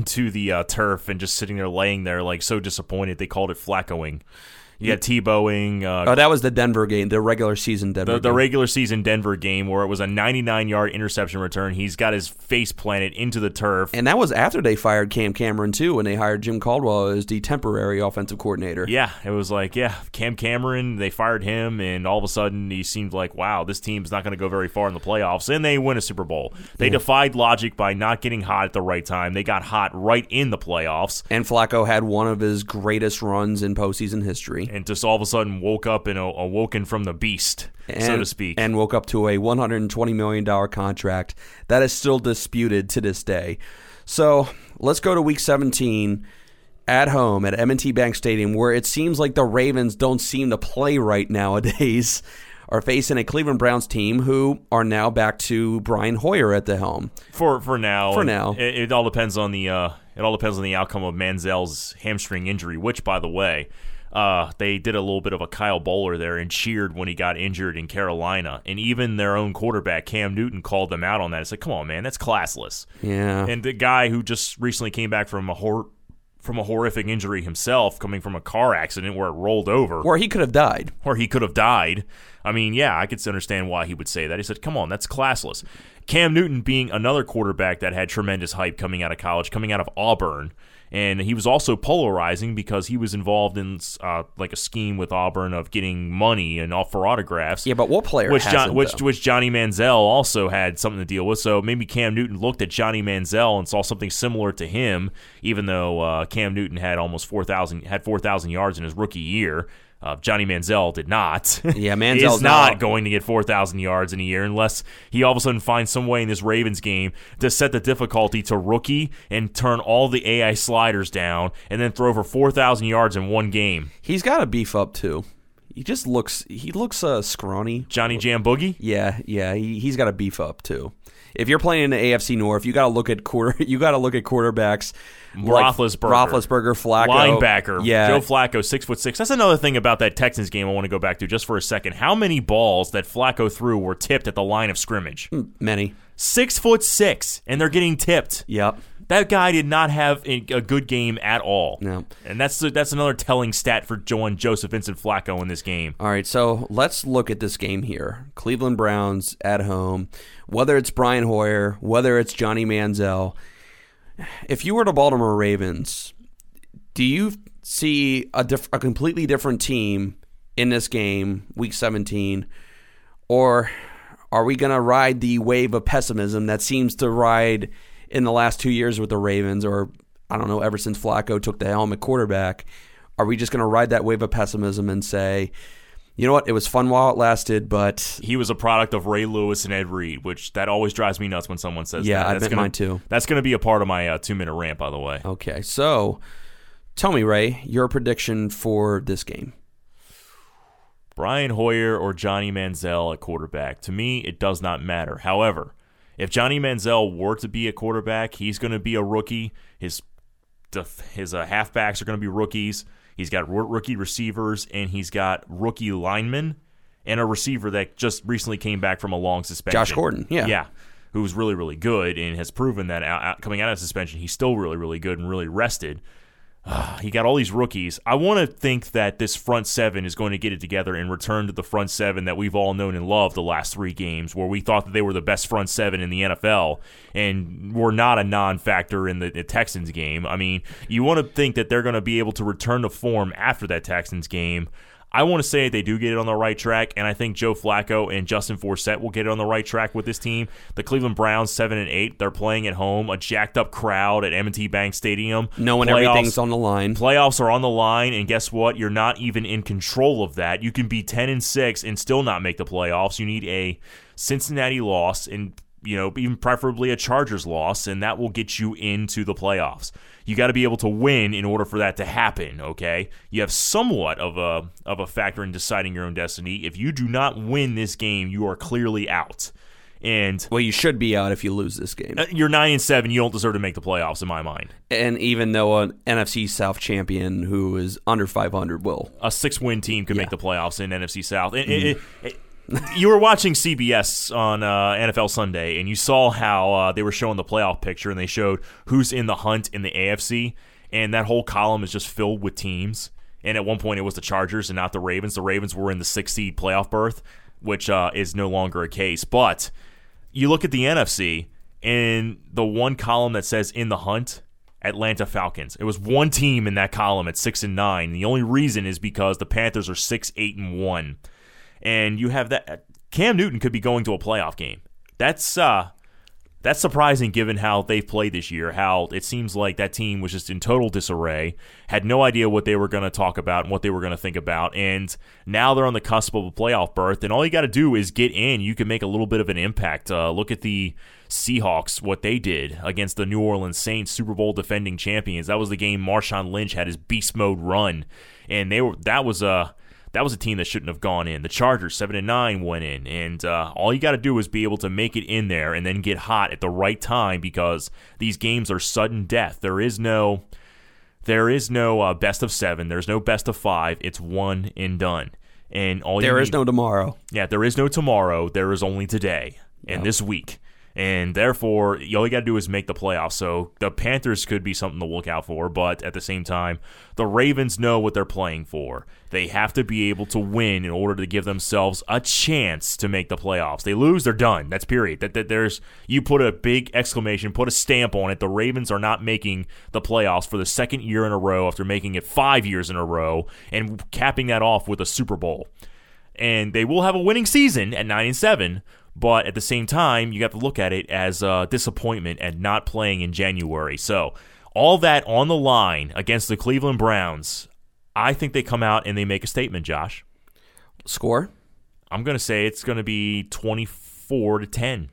the turf and just sitting there laying there like so disappointed. They called it Flaccoing. You had Tebowing. That was the Denver game, the regular season Denver game. The regular season Denver game where it was a 99-yard interception return. He's got his face planted into the turf. And that was after they fired Cam Cameron, too, when they hired Jim Caldwell as the temporary offensive coordinator. Yeah, it was like, Cam Cameron, they fired him, and all of a sudden he seemed like, wow, this team's not going to go very far in the playoffs. And they win a Super Bowl. They defied logic by not getting hot at the right time. They got hot right in the playoffs. And Flacco had one of his greatest runs in postseason history. And just all of a sudden woke up and awoken from the beast, so to speak. And woke up to a $120 million contract that is still disputed to this day. So let's go to Week 17 at home at M&T Bank Stadium, where it seems like the Ravens don't seem to play right nowadays, are facing a Cleveland Browns team who are now back to Brian Hoyer at the helm. For now. For now. It all depends on the outcome of Manziel's hamstring injury, which, by the way, they did a little bit of a Kyle Bowler there and cheered when he got injured in Carolina. And even their own quarterback, Cam Newton, called them out on that. It's like, come on, man, that's classless. Yeah. And the guy who just recently came back from a horrific injury himself, coming from a car accident where it rolled over. Where he could have died. I mean, yeah, I could understand why he would say that. He said, come on, that's classless. Cam Newton being another quarterback that had tremendous hype coming out of college, coming out of Auburn. And he was also polarizing because he was involved in like a scheme with Auburn of getting money and for autographs. Yeah, but what player hasn't, which Johnny Manziel also had something to deal with. So maybe Cam Newton looked at Johnny Manziel and saw something similar to him, even though Cam Newton had almost 4,000 yards in his rookie year. Johnny Manziel did not. Yeah, Manziel's is not going to get 4,000 yards in a year unless he all of a sudden finds some way in this Ravens game to set the difficulty to rookie and turn all the AI sliders down and then throw for 4,000 yards in one game. He's got to beef up too. He looks scrawny. Johnny Jam Boogie? Yeah, he's got to beef up too. If you're playing in the AFC North, you got to look at quarterbacks. Roethlisberger, Flacco, linebacker, yeah, Joe Flacco, 6'6". That's another thing about that Texans game I want to go back to just for a second. How many balls that Flacco threw were tipped at the line of scrimmage? Many. 6'6", and they're getting tipped. Yep. That guy did not have a good game at all. No. And that's another telling stat for Joseph Vincent Flacco in this game. All right, so let's look at this game here. Cleveland Browns at home. Whether it's Brian Hoyer, whether it's Johnny Manziel, if you were the Baltimore Ravens, do you see a completely different team in this game, Week 17, or are we going to ride the wave of pessimism that seems to ride in the last 2 years with the Ravens, or I don't know, ever since Flacco took the helm at quarterback? Are we just going to ride that wave of pessimism and say, you know what, it was fun while it lasted, but... He was a product of Ray Lewis and Ed Reed, which that always drives me nuts when someone says that. Yeah, I bet mine too. That's going to be a part of my 2-minute rant, by the way. Okay, so tell me, Ray, your prediction for this game. Brian Hoyer or Johnny Manziel at quarterback. To me, it does not matter. However, if Johnny Manziel were to be a quarterback, he's going to be a rookie. His halfbacks are going to be rookies. He's got rookie receivers, and he's got rookie linemen and a receiver that just recently came back from a long suspension. Josh Gordon, yeah. Yeah, who's really, really good and has proven that coming out of suspension, he's still really, really good and really rested. He got all these rookies. I want to think that this front seven is going to get it together and return to the front seven that we've all known and loved the last 3 games, where we thought that they were the best front seven in the NFL and were not a non-factor in the Texans game. I mean, you want to think that they're going to be able to return to form after that Texans game. I want to say they do get it on the right track, and I think Joe Flacco and Justin Forsett will get it on the right track with this team. The Cleveland Browns, 7-8, they're playing at home, a jacked-up crowd at M&T Bank Stadium. Knowing everything's on the line. Playoffs are on the line, and guess what? You're not even in control of that. You can be 10-6 and still not make the playoffs. You need a Cincinnati loss and even preferably a Chargers loss, and that will get you into the playoffs. You got to be able to win in order for that to happen, okay? You have somewhat of a factor in deciding your own destiny. If you do not win this game, you are clearly out. And well, you should be out if you lose this game. You're 9-7. You don't deserve to make the playoffs, in my mind. And even though an NFC South champion who is under 500 will. A 6-win team could make the playoffs in NFC South. You were watching CBS on NFL Sunday, and you saw how they were showing the playoff picture, and they showed who's in the hunt in the AFC, and that whole column is just filled with teams. And at one point, it was the Chargers and not the Ravens. The Ravens were in the 6th seed playoff berth, which is no longer a case. But you look at the NFC, and the one column that says in the hunt, Atlanta Falcons. It was one team in that column at 6-9. And the only reason is because the Panthers are 6-8-1. And you have that. Cam Newton could be going to a playoff game. That's surprising given how they've played this year, how it seems like that team was just in total disarray, had no idea what they were going to talk about and what they were going to think about, and now they're on the cusp of a playoff berth, and all you got to do is get in. You can make a little bit of an impact. Look at the Seahawks, what they did against the New Orleans Saints, Super Bowl defending champions. That was the game Marshawn Lynch had his beast mode run, and that was a team that shouldn't have gone in. The Chargers, 7-9, went in. And all you got to do is be able to make it in there and then get hot at the right time, because these games are sudden death. There is no best of 7. There's no best of 5. It's one and done. And there is no tomorrow. Yeah, there is no tomorrow. There is only today and this week. And therefore, all you got to do is make the playoffs. So the Panthers could be something to look out for, but at the same time, the Ravens know what they're playing for. They have to be able to win in order to give themselves a chance to make the playoffs. They lose, they're done. That's period. You put a big exclamation, put a stamp on it. The Ravens are not making the playoffs for the 2nd year in a row after making it 5 years in a row and capping that off with a Super Bowl. And they will have a winning season at 9-7. But at the same time, you have to look at it as a disappointment and not playing in January. So all that on the line against the Cleveland Browns, I think they come out and they make a statement, Josh. Score? I'm going to say it's going to be 24-10.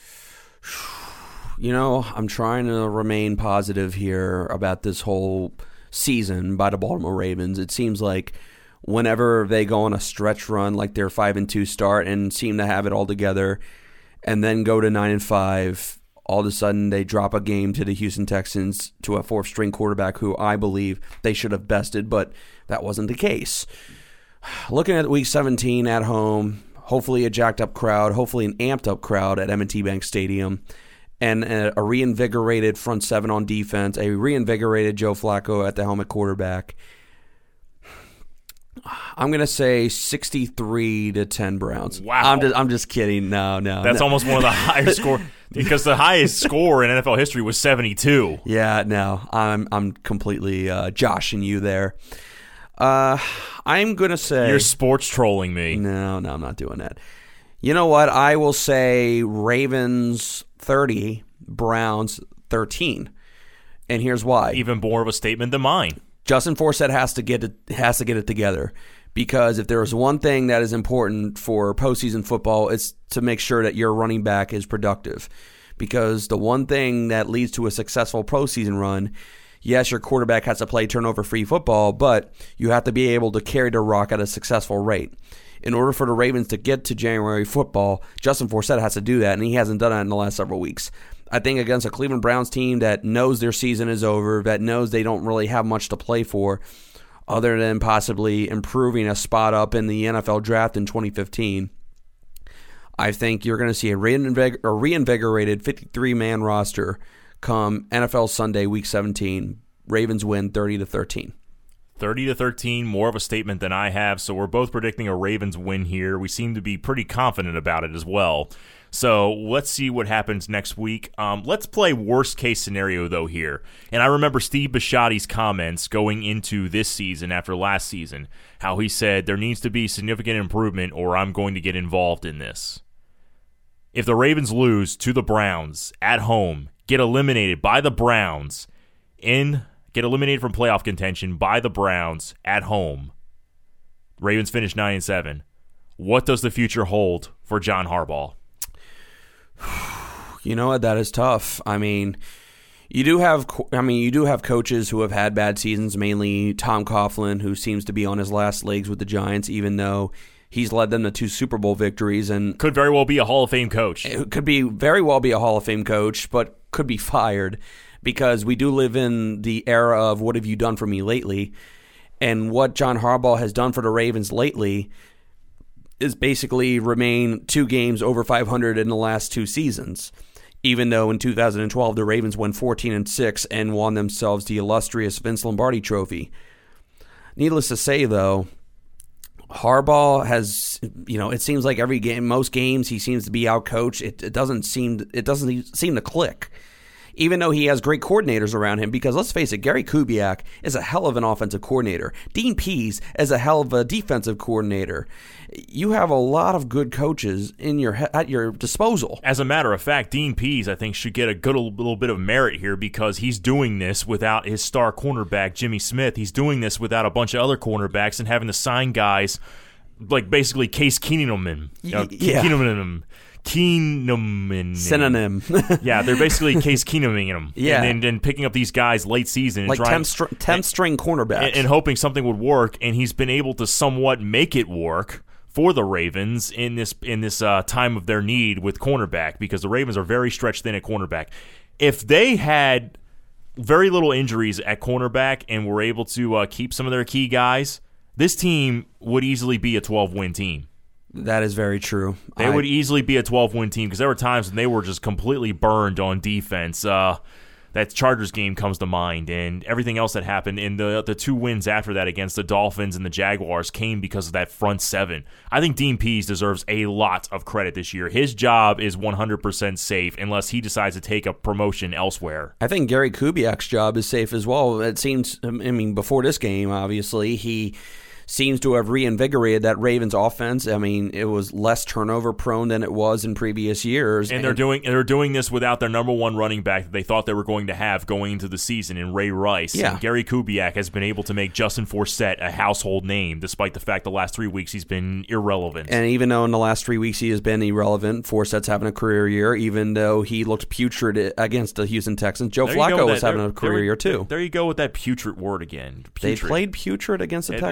I'm trying to remain positive here about this whole season by the Baltimore Ravens. It seems like whenever they go on a stretch run like their 5-2 start and seem to have it all together, and then go to 9-5, all of a sudden they drop a game to the Houston Texans, to a fourth-string quarterback who I believe they should have bested, but that wasn't the case. Looking at Week 17 at home, hopefully a jacked-up crowd, hopefully an amped-up crowd at M&T Bank Stadium, and a reinvigorated front seven on defense, a reinvigorated Joe Flacco at the helmet quarterback. I'm going to say 63-10 Browns. Wow. I'm just kidding. No. That's almost one of the higher score, because the highest score in NFL history was 72. Yeah, no. I'm completely joshing you there. I'm going to say... You're sports trolling me. No, I'm not doing that. You know what? I will say Ravens 30, Browns 13. And here's why. Even more of a statement than mine. Justin Forsett has to get it together, because if there is one thing that is important for postseason football, it's to make sure that your running back is productive. Because the one thing that leads to a successful postseason run, yes, your quarterback has to play turnover-free football, but you have to be able to carry the rock at a successful rate. In order for the Ravens to get to January football, Justin Forsett has to do that, and he hasn't done that in the last several weeks. I think against a Cleveland Browns team that knows their season is over, that knows they don't really have much to play for, other than possibly improving a spot up in the NFL draft in 2015, I think you're going to see a reinvigorated 53-man roster come NFL Sunday, Week 17. Ravens win 30-13. 30-13, more of a statement than I have, so we're both predicting a Ravens win here. We seem to be pretty confident about it as well. So let's see what happens next week. Let's play worst-case scenario, though, here. And I remember Steve Bisciotti's comments going into this season after last season, how he said there needs to be significant improvement or I'm going to get involved in this. If the Ravens lose to the Browns at home, get eliminated by the Browns, get eliminated from playoff contention by the Browns at home, Ravens finish 9-7, what does the future hold for John Harbaugh? You know what? That is tough. I mean, you do have coaches who have had bad seasons, mainly Tom Coughlin, who seems to be on his last legs with the Giants, even though he's led them to 2 Super Bowl victories and could very well be a Hall of Fame coach. It could be very well be a Hall of Fame coach, but could be fired, because we do live in the era of what have you done for me lately, and what John Harbaugh has done for the Ravens lately is basically remain 2 games over 500 in the last 2 seasons, even though in 2012 the Ravens won 14-6 and won themselves the illustrious Vince Lombardi Trophy. Needless to say, though, Harbaugh has, it seems like every game, most games, he seems to be outcoached. It doesn't seem to click, even though he has great coordinators around him, because let's face it, Gary Kubiak is a hell of an offensive coordinator. Dean Pease is a hell of a defensive coordinator. You have a lot of good coaches at your disposal. As a matter of fact, Dean Pease, I think, should get a little bit of merit here, because he's doing this without his star cornerback, Jimmy Smith. He's doing this without a bunch of other cornerbacks and having to sign guys like basically Case Keenum. Synonym. Yeah, they're basically Case Keenuming them. Yeah. And then picking up these guys late season. Like 10th-string cornerbacks. And hoping something would work, and he's been able to somewhat make it work for the Ravens in this time of their need with cornerback, because the Ravens are very stretched thin at cornerback. If they had very little injuries at cornerback and were able to keep some of their key guys, this team would easily be a 12-win team. That is very true. They would easily be a 12-win team, because there were times when they were just completely burned on defense. That Chargers game comes to mind, and everything else that happened in the 2 wins after that against the Dolphins and the Jaguars came because of that front seven. I think Dean Pease deserves a lot of credit this year. His job is 100% safe unless he decides to take a promotion elsewhere. I think Gary Kubiak's job is safe as well. It seems, before this game, obviously, he seems to have reinvigorated that Ravens offense. It was less turnover prone than it was in previous years. And they're doing this without their number 1 running back that they thought they were going to have going into the season in Ray Rice. Yeah. And Gary Kubiak has been able to make Justin Forsett a household name, despite the fact the last 3 weeks he's been irrelevant. And even though in the last 3 weeks he has been irrelevant, Forsett's having a career year, even though he looked putrid against the Houston Texans. Joe Flacco was having a career year too. There you go with that putrid word again. Putrid. They played putrid against the Texans. It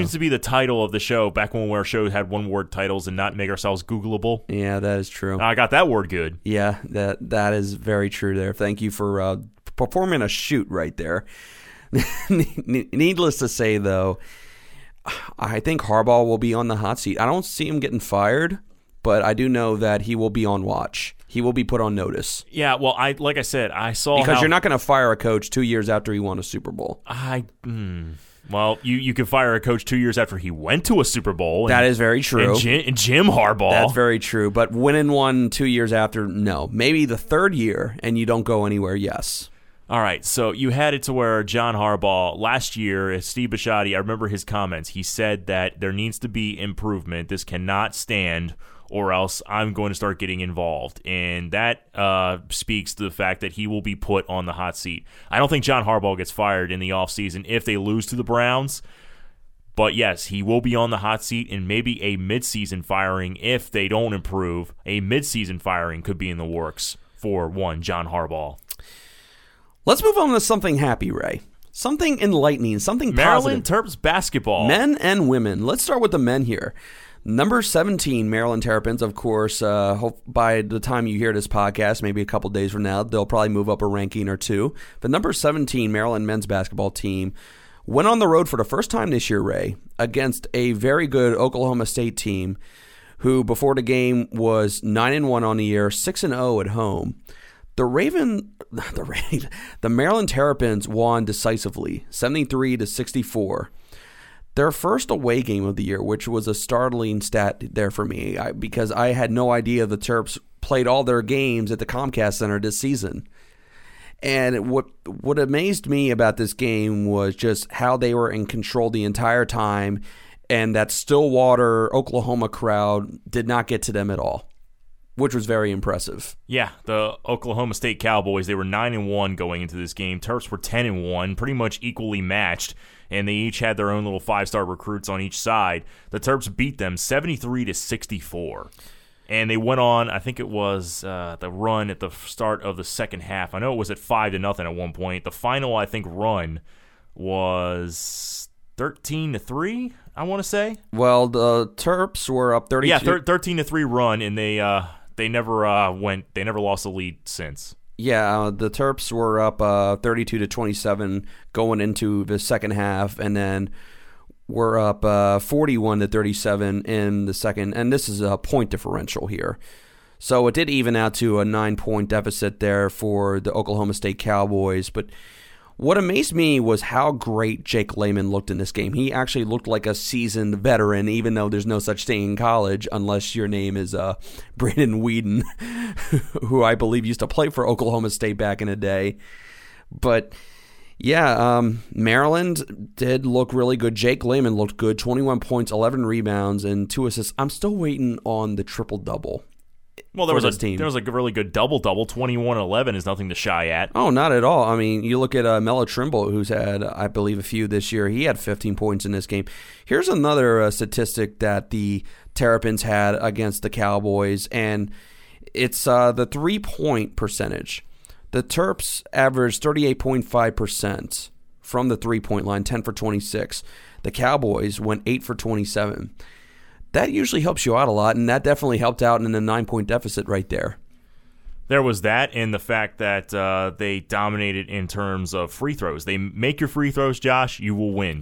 needs to be the title of the show back when our show had one-word titles and not make ourselves Googleable. Yeah, that is true. I got that word good. Yeah, that is very true there. Thank you for performing a shoot right there. Needless to say, though, I think Harbaugh will be on the hot seat. I don't see him getting fired, but I do know that he will be on watch. He will be put on notice. Yeah, well, like I said, I saw because you're not going to fire a coach 2 years after he won a Super Bowl. Well, you can fire a coach 2 years after he went to a Super Bowl. That is very true. And Jim Harbaugh. That's very true. But winning one 2 years after, no. Maybe the third year and you don't go anywhere, yes. All right, so you had it to where John Harbaugh, last year, Steve Bisciotti, I remember his comments. He said that there needs to be improvement. This cannot stand, or else I'm going to start getting involved. And that speaks to the fact that he will be put on the hot seat. I don't think John Harbaugh gets fired in the offseason if they lose to the Browns. But yes, he will be on the hot seat, and maybe a midseason firing if they don't improve. A midseason firing could be in the works for John Harbaugh. Let's move on to something happy, Ray. Something enlightening, something Maryland positive. Terps basketball. Men and women. Let's start with the men here. Number 17, Maryland Terrapins, of course, by the time you hear this podcast, maybe a couple days from now, they'll probably move up a ranking or two. But number 17, Maryland men's basketball team, went on the road for the first time this year, Ray, against a very good Oklahoma State team who, before the game, was 9-1 on the year, 6-0 at home. The Maryland Terrapins won decisively, 73-64. Their first away game of the year, which was a startling stat there for me, because I had no idea the Terps played all their games at the Comcast Center this season. And what amazed me about this game was just how they were in control the entire time, and that Stillwater, Oklahoma crowd did not get to them at all, which was very impressive. Yeah, the Oklahoma State Cowboys, they were 9-1 going into this game. Terps were 10-1, pretty much equally matched, and they each had their own little five-star recruits on each side. The Terps beat them 73-64. And they went on, I think it was the run at the start of the second half. I know it was at 5-0 at one point. The final, I think, run was 13-3, I want to say. Well, the Terps were up 32. Yeah, 13-3 run, and they never lost the lead since. Yeah, the Terps were up 32-27 going into the second half, and then we're up 41-37 in the second. And this is a point differential here. So it did even out to a 9-point deficit there for the Oklahoma State Cowboys. But what amazed me was how great Jake Layman looked in this game. He actually looked like a seasoned veteran, even though there's no such thing in college unless your name is Brandon Whedon, who I believe used to play for Oklahoma State back in the day. But yeah, Maryland did look really good. Jake Layman looked good, 21 points, 11 rebounds, and 2 assists. I'm still waiting on the triple-double. Well, there was a really good double-double. 21-11 is nothing to shy at. Oh, not at all. I mean, you look at Melo Trimble, who's had, I believe, a few this year. He had 15 points in this game. Here's another statistic that the Terrapins had against the Cowboys, and it's the three-point percentage. The Terps averaged 38.5% from the three-point line, 10 for 26. The Cowboys went 8 for 27. That usually helps you out a lot, and that definitely helped out in the 9-point deficit right there. There was that, and the fact that they dominated in terms of free throws. They make your free throws, Josh, you will win.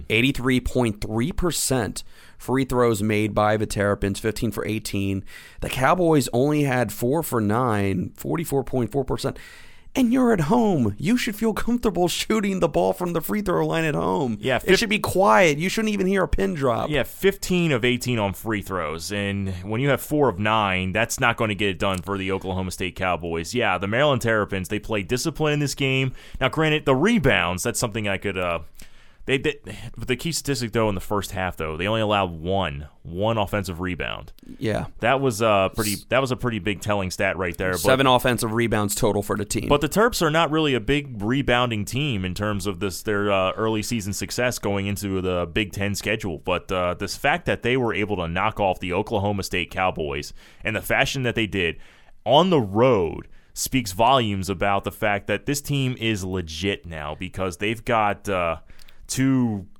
83.3% free throws made by the Terrapins, 15 for 18. The Cowboys only had 4 for 9, 44.4%. And you're at home. You should feel comfortable shooting the ball from the free throw line at home. Yeah, it should be quiet. You shouldn't even hear a pin drop. Yeah, 15 of 18 on free throws. And when you have 4 of 9, that's not going to get it done for the Oklahoma State Cowboys. Yeah, the Maryland Terrapins, they played discipline in this game. Now, granted, the rebounds, that's something I could But the key statistic, though, in the first half, though, they only allowed one offensive rebound. Yeah, that was a pretty big telling stat right there. 7 offensive rebounds total for the team. But the Terps are not really a big rebounding team in terms of their early season success going into the Big Ten schedule. But this fact that they were able to knock off the Oklahoma State Cowboys and the fashion that they did on the road speaks volumes about the fact that this team is legit now, because they've got 2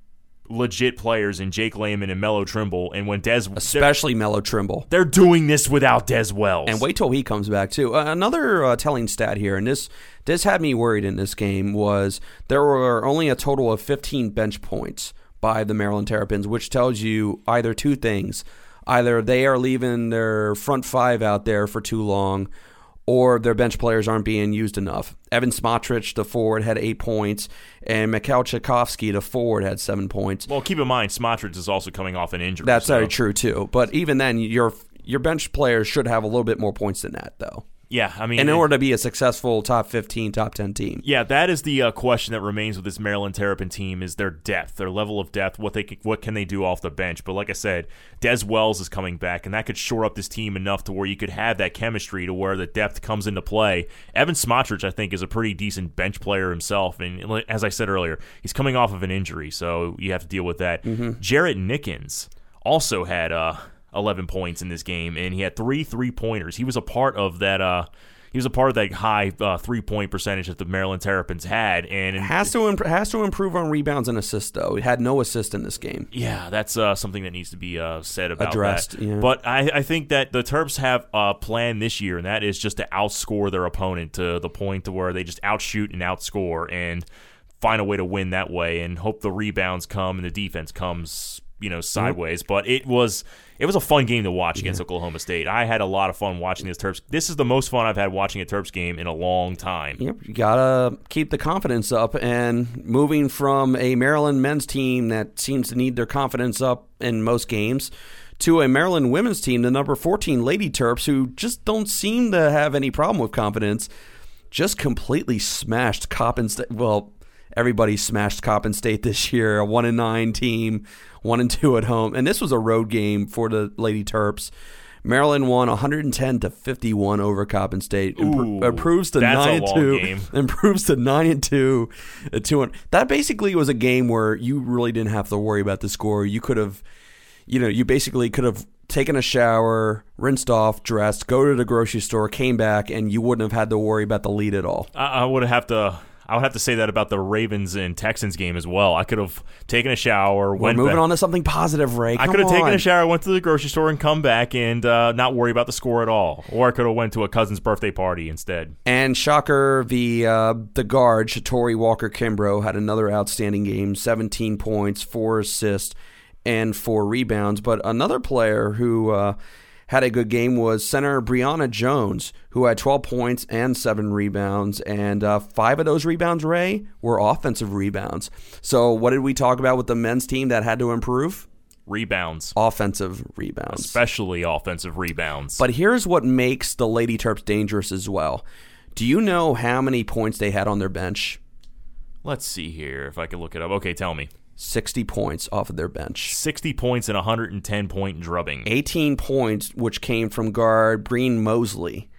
legit players in Jake Layman and Melo Trimble, and when especially Melo Trimble, they're doing this without Des Wells. And wait till he comes back too. Another telling stat here, and this had me worried in this game, was there were only a total of 15 bench points by the Maryland Terrapins, which tells you either two things: either they are leaving their front five out there for too long, or their bench players aren't being used enough. Evan Smotrich, the forward, had 8 points, and Mikhail Tchaikovsky, the forward, had 7 points. Well, keep in mind, Smotrich is also coming off an injury. That's very true, too. But even then, your bench players should have a little bit more points than that, though. Yeah, I mean, in order to be a successful top 15, top 10 team. Yeah, that is the question that remains with this Maryland Terrapin team, is their depth, their level of depth, what can they do off the bench. But like I said, Des Wells is coming back, and that could shore up this team enough to where you could have that chemistry to where the depth comes into play. Evan Smotrich, I think, is a pretty decent bench player himself, and as I said earlier, he's coming off of an injury, so you have to deal with that. Jarrett Nickens also had 11 points in this game, and he had 3 3-pointers. He was a part of that. He was a part of that high 3-point percentage that the Maryland Terrapins had, and has to improve on rebounds and assists. Though he had no assist in this game. Yeah, that's something that needs to be said about addressed. That. Yeah. But I think that the Terps have a plan this year, and that is just to outscore their opponent to the point to where they just outshoot and outscore and find a way to win that way, and hope the rebounds come and the defense comes sideways. But it was a fun game to watch against Oklahoma State. I had a lot of fun watching this Terps. This is the most fun I've had watching a Terps game in a long time. Yep, you gotta keep the confidence up, and moving from a Maryland men's team that seems to need their confidence up in most games to a Maryland women's team, the number 14 Lady Terps, who just don't seem to have any problem with confidence, just completely smashed Coppin State. Well, everybody smashed Coppin State this year, a 1-9 team, 1-2 at home. And this was a road game for the Lady Terps. Maryland won 110-51 over Coppin State. Improves to 9-2. Improves to 9-2 at 2-1. That basically was a game where you really didn't have to worry about the score. You could have, you basically could have taken a shower, rinsed off, dressed, go to the grocery store, came back, and you wouldn't have had to worry about the lead at all. I would have to say that about the Ravens and Texans game as well. I could have taken a shower. We're moving on to something positive, Ray. I could have taken a shower, went to the grocery store, and come back and not worry about the score at all. Or I could have went to a cousin's birthday party instead. And shocker, the guard, Shatori Walker-Kimbrough, had another outstanding game, 17 points, 4 assists, and 4 rebounds. But another player who had a good game was center Brianna Jones, who had 12 points and 7 rebounds, and 5 of those rebounds, Ray, were offensive rebounds. So what did we talk about with the men's team that had to improve? Rebounds. Offensive rebounds. Especially offensive rebounds. But here's what makes the Lady Terps dangerous as well. Do you know how many points they had on their bench? Let's see here if I can look it up. Okay, tell me. 60 points off of their bench. 60 points and 110-point drubbing. 18 points, which came from guard Breen Mosley.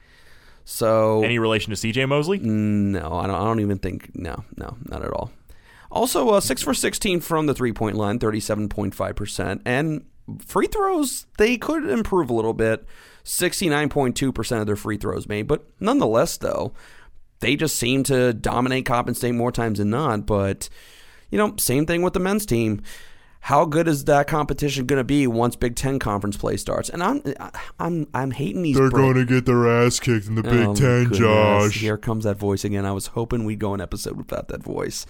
So, any relation to C.J. Mosley? No, I don't even think. No, not at all. Also, 6 for 16 from the 3-point line, 37.5%. And free throws, they could improve a little bit. 69.2% of their free throws made. But nonetheless, though, they just seem to dominate Coppin State more times than not. But same thing with the men's team. How good is that competition going to be once Big Ten conference play starts? And I'm hating these. They're going to get their ass kicked in the Big Ten, goodness. Josh. Here comes that voice again. I was hoping we'd go an episode without that voice.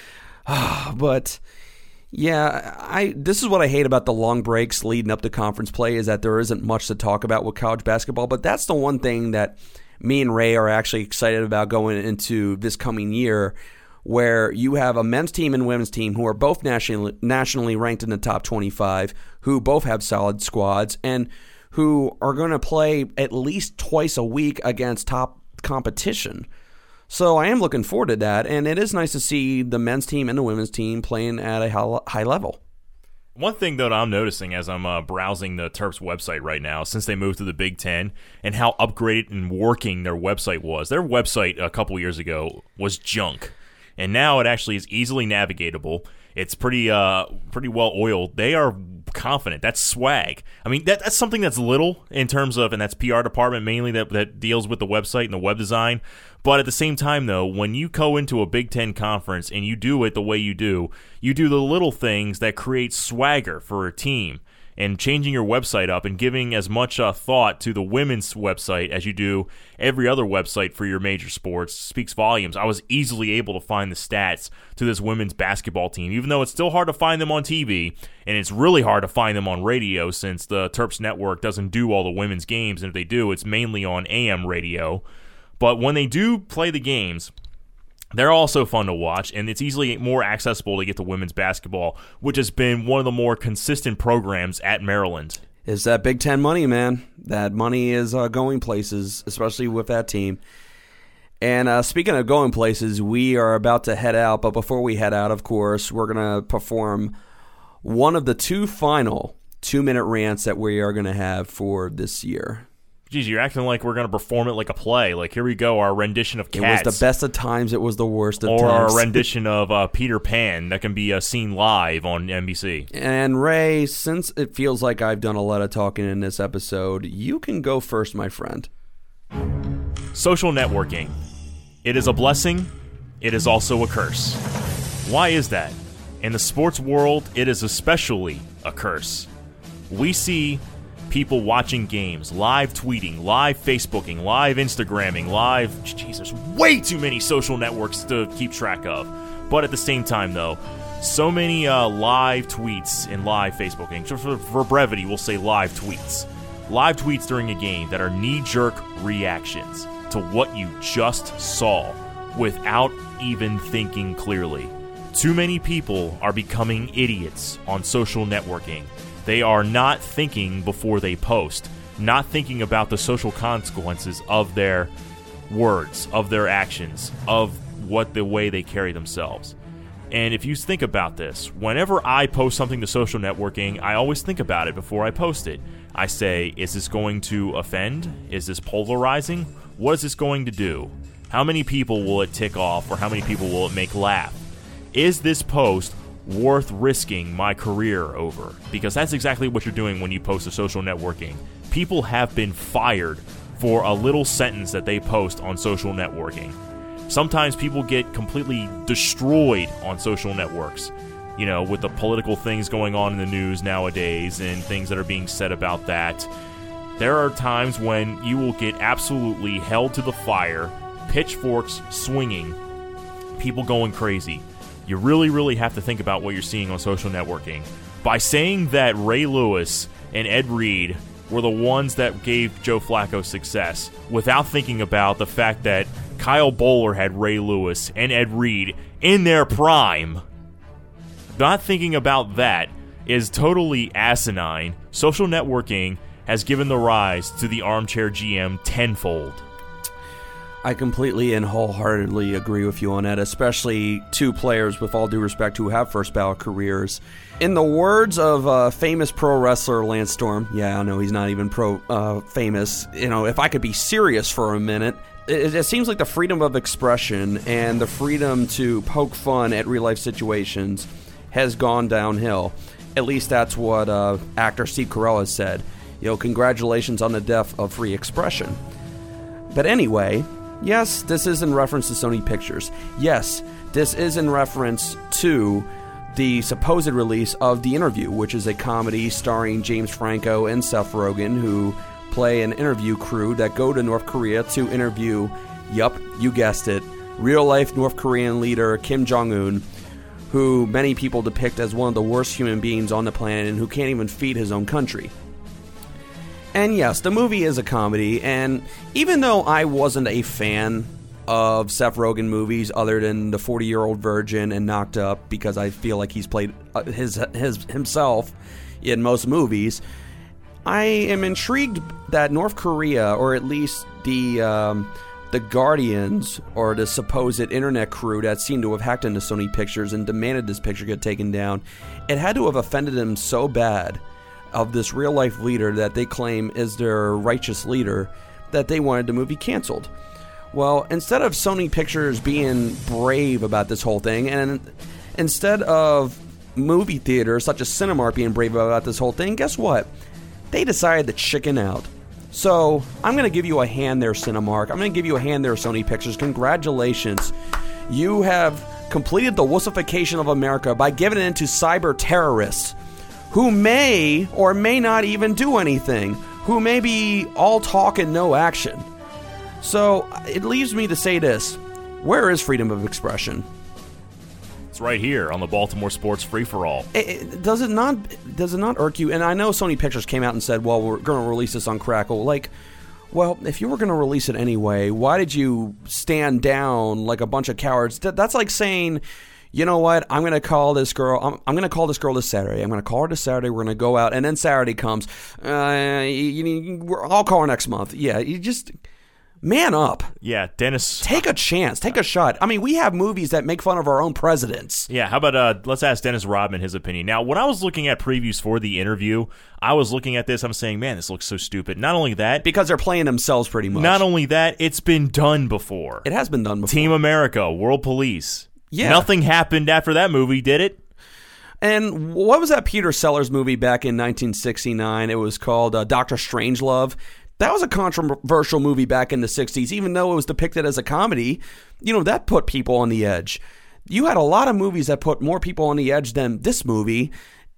But yeah, this is what I hate about the long breaks leading up to conference play, is that there isn't much to talk about with college basketball. But that's the one thing that me and Ray are actually excited about going into this coming year, where you have a men's team and women's team who are both nationally ranked in the top 25, who both have solid squads, and who are going to play at least twice a week against top competition. So I am looking forward to that, and it is nice to see the men's team and the women's team playing at a high level. One thing that I'm noticing as I'm browsing the Terps website right now, since they moved to the Big Ten, and how upgraded and working their website was. Their website a couple years ago was junk. and now it actually is easily navigatable. It's pretty well oiled. They are confident. That's swag. I mean, that's something that's little in terms of, and that's PR department mainly that deals with the website and the web design. But at the same time, though, when you go into a Big Ten conference and you do it the way you do the little things that create swagger for a team. And changing your website up and giving as much thought to the women's website as you do every other website for your major sports speaks volumes. I was easily able to find the stats to this women's basketball team, even though it's still hard to find them on TV, and it's really hard to find them on radio since the Terps Network doesn't do all the women's games, and if they do, it's mainly on AM radio. But when they do play the games, they're also fun to watch, and it's easily more accessible to get to women's basketball, which has been one of the more consistent programs at Maryland. It's that Big Ten money, man. That money is going places, especially with that team. And speaking of going places, we are about to head out, but before we head out, of course, we're going to perform one of the two final 2-minute rants that we are going to have for this year. Geez, you're acting like we're going to perform it like a play. Like, here we go, our rendition of Cats. It was the best of times, it was the worst of times. Or our rendition of Peter Pan that can be seen live on NBC. And Ray, since it feels like I've done a lot of talking in this episode, you can go first, my friend. Social networking. It is a blessing. It is also a curse. Why is that? In the sports world, it is especially a curse. We see people watching games, live tweeting, live Facebooking, live Instagramming, live... Jeez, there's way too many social networks to keep track of. But at the same time, though, so many live tweets and live Facebooking. For brevity, we'll say live tweets. Live tweets during a game that are knee-jerk reactions to what you just saw without even thinking clearly. Too many people are becoming idiots on social networking. They are not thinking before they post, not thinking about the social consequences of their words, of their actions, of the way they carry themselves. And if you think about this, whenever I post something to social networking, I always think about it before I post it. I say, is this going to offend? Is this polarizing? What is this going to do? How many people will it tick off, or how many people will it make laugh? Is this post worth risking my career over? Because that's exactly what you're doing when you post to social networking. People have been fired for a little sentence that they post on social networking. Sometimes people get completely destroyed on social networks, you know, with the political things going on in the news nowadays and things that are being said about that. There are times when you will get absolutely held to the fire, pitchforks swinging, people going crazy. You really, really have to think about what you're seeing on social networking. By saying that Ray Lewis and Ed Reed were the ones that gave Joe Flacco success, without thinking about the fact that Kyle Bowler had Ray Lewis and Ed Reed in their prime, not thinking about that is totally asinine. Social networking has given the rise to the armchair GM tenfold. I completely and wholeheartedly agree with you on that, especially two players, with all due respect, who have first ballot careers. In the words of famous pro wrestler Lance Storm, yeah, I know he's not even famous, you know, if I could be serious for a minute, it seems like the freedom of expression and the freedom to poke fun at real-life situations has gone downhill. At least that's what actor Steve Carell has said. You know, congratulations on the death of free expression. But anyway, yes, this is in reference to Sony Pictures. Yes, this is in reference to the supposed release of The Interview, which is a comedy starring James Franco and Seth Rogen, who play an interview crew that go to North Korea to interview, yup, you guessed it, real-life North Korean leader Kim Jong-un, who many people depict as one of the worst human beings on the planet and who can't even feed his own country. And yes, the movie is a comedy, and even though I wasn't a fan of Seth Rogen movies other than The 40-Year-Old Virgin and Knocked Up, because I feel like he's played himself in most movies, I am intrigued that North Korea, or at least the Guardians, or the supposed internet crew that seemed to have hacked into Sony Pictures and demanded this picture get taken down, it had to have offended them so bad of this real-life leader that they claim is their righteous leader, that they wanted the movie canceled. Well, instead of Sony Pictures being brave about this whole thing, and instead of movie theaters such as Cinemark being brave about this whole thing, guess what? They decided to chicken out. So, I'm going to give you a hand there, Cinemark. I'm going to give you a hand there, Sony Pictures. Congratulations. You have completed the wussification of America by giving in to cyber terrorists who may or may not even do anything, who may be all talk and no action. So, it leaves me to say this. Where is freedom of expression? It's right here on the Baltimore Sports Free-for-All. Does it not irk you? And I know Sony Pictures came out and said, well, we're going to release this on Crackle. Like, well, if you were going to release it anyway, why did you stand down like a bunch of cowards? That's like saying, you know what, I'm going to call this girl, I'm going to call this girl this Saturday. I'm going to call her this Saturday. We're going to go out. And then Saturday comes. I'll call her next month. Yeah, you just... Man up. Yeah, Dennis. Take a chance. Take a shot. I mean, we have movies that make fun of our own presidents. Yeah, how about let's ask Dennis Rodman his opinion. Now, when I was looking at previews for the interview, I was looking at this, I'm saying, man, this looks so stupid. Not only that. Because they're playing themselves pretty much. Not only that, it's been done before. It has been done before. Team America, World Police. Yeah. Nothing happened after that movie, did it? And what was that Peter Sellers movie back in 1969? It was called Dr. Strangelove. That was a controversial movie back in the 60s, even though it was depicted as a comedy. You know, that put people on the edge. You had a lot of movies that put more people on the edge than this movie.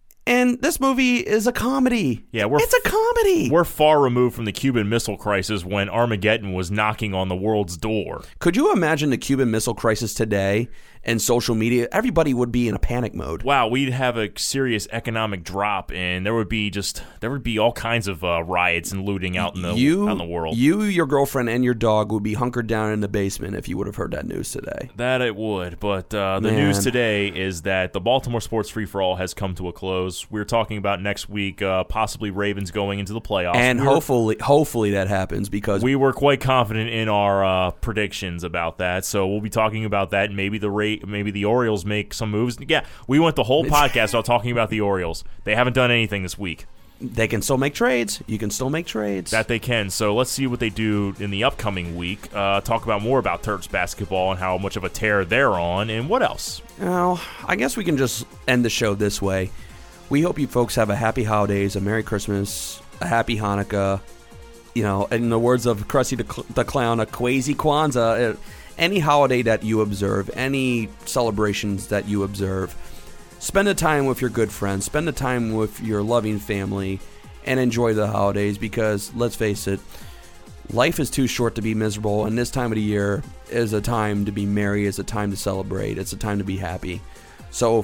And this movie is a comedy. Yeah, it's a comedy. We're far removed from the Cuban Missile Crisis when Armageddon was knocking on the world's door. Could you imagine the Cuban Missile Crisis today and social media? Everybody would be in a panic mode. Wow, we'd have a serious economic drop, and there would be all kinds of riots and looting out in the world. You, your girlfriend, and your dog would be hunkered down in the basement if you would have heard that news today. That it would, but the news today is that the Baltimore Sports Free-for-All has come to a close. We're talking about next week, possibly Ravens going into the playoffs. And hopefully that happens, because we were quite confident in our predictions about that. So we'll be talking about that. Maybe the Orioles make some moves. Yeah, we went the whole podcast about talking about the Orioles. They haven't done anything this week. They can still make trades. You can still make trades. That they can. So let's see what they do in the upcoming week. Talk about more about Terps basketball and how much of a tear they're on, and what else. Well, I guess we can just end the show this way. We hope you folks have a happy holidays, a Merry Christmas, a happy Hanukkah. You know, in the words of Krusty the Clown, a Kwasi Kwanzaa. Any holiday that you observe, any celebrations that you observe, spend the time with your good friends, spend the time with your loving family, and enjoy the holidays, because, let's face it, life is too short to be miserable, and this time of the year is a time to be merry, it's a time to celebrate, it's a time to be happy. So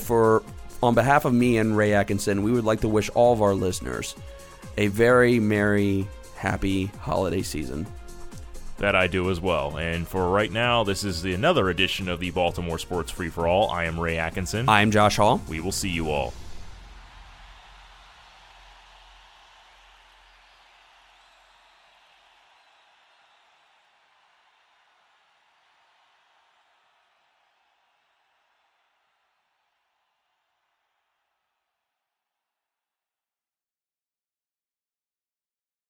on behalf of me and Ray Atkinson, we would like to wish all of our listeners a very merry, happy holiday season. That I do as well. And for right now, this is another edition of the Baltimore Sports Free-for-All. I am Ray Atkinson. I am Josh Hall. We will see you all.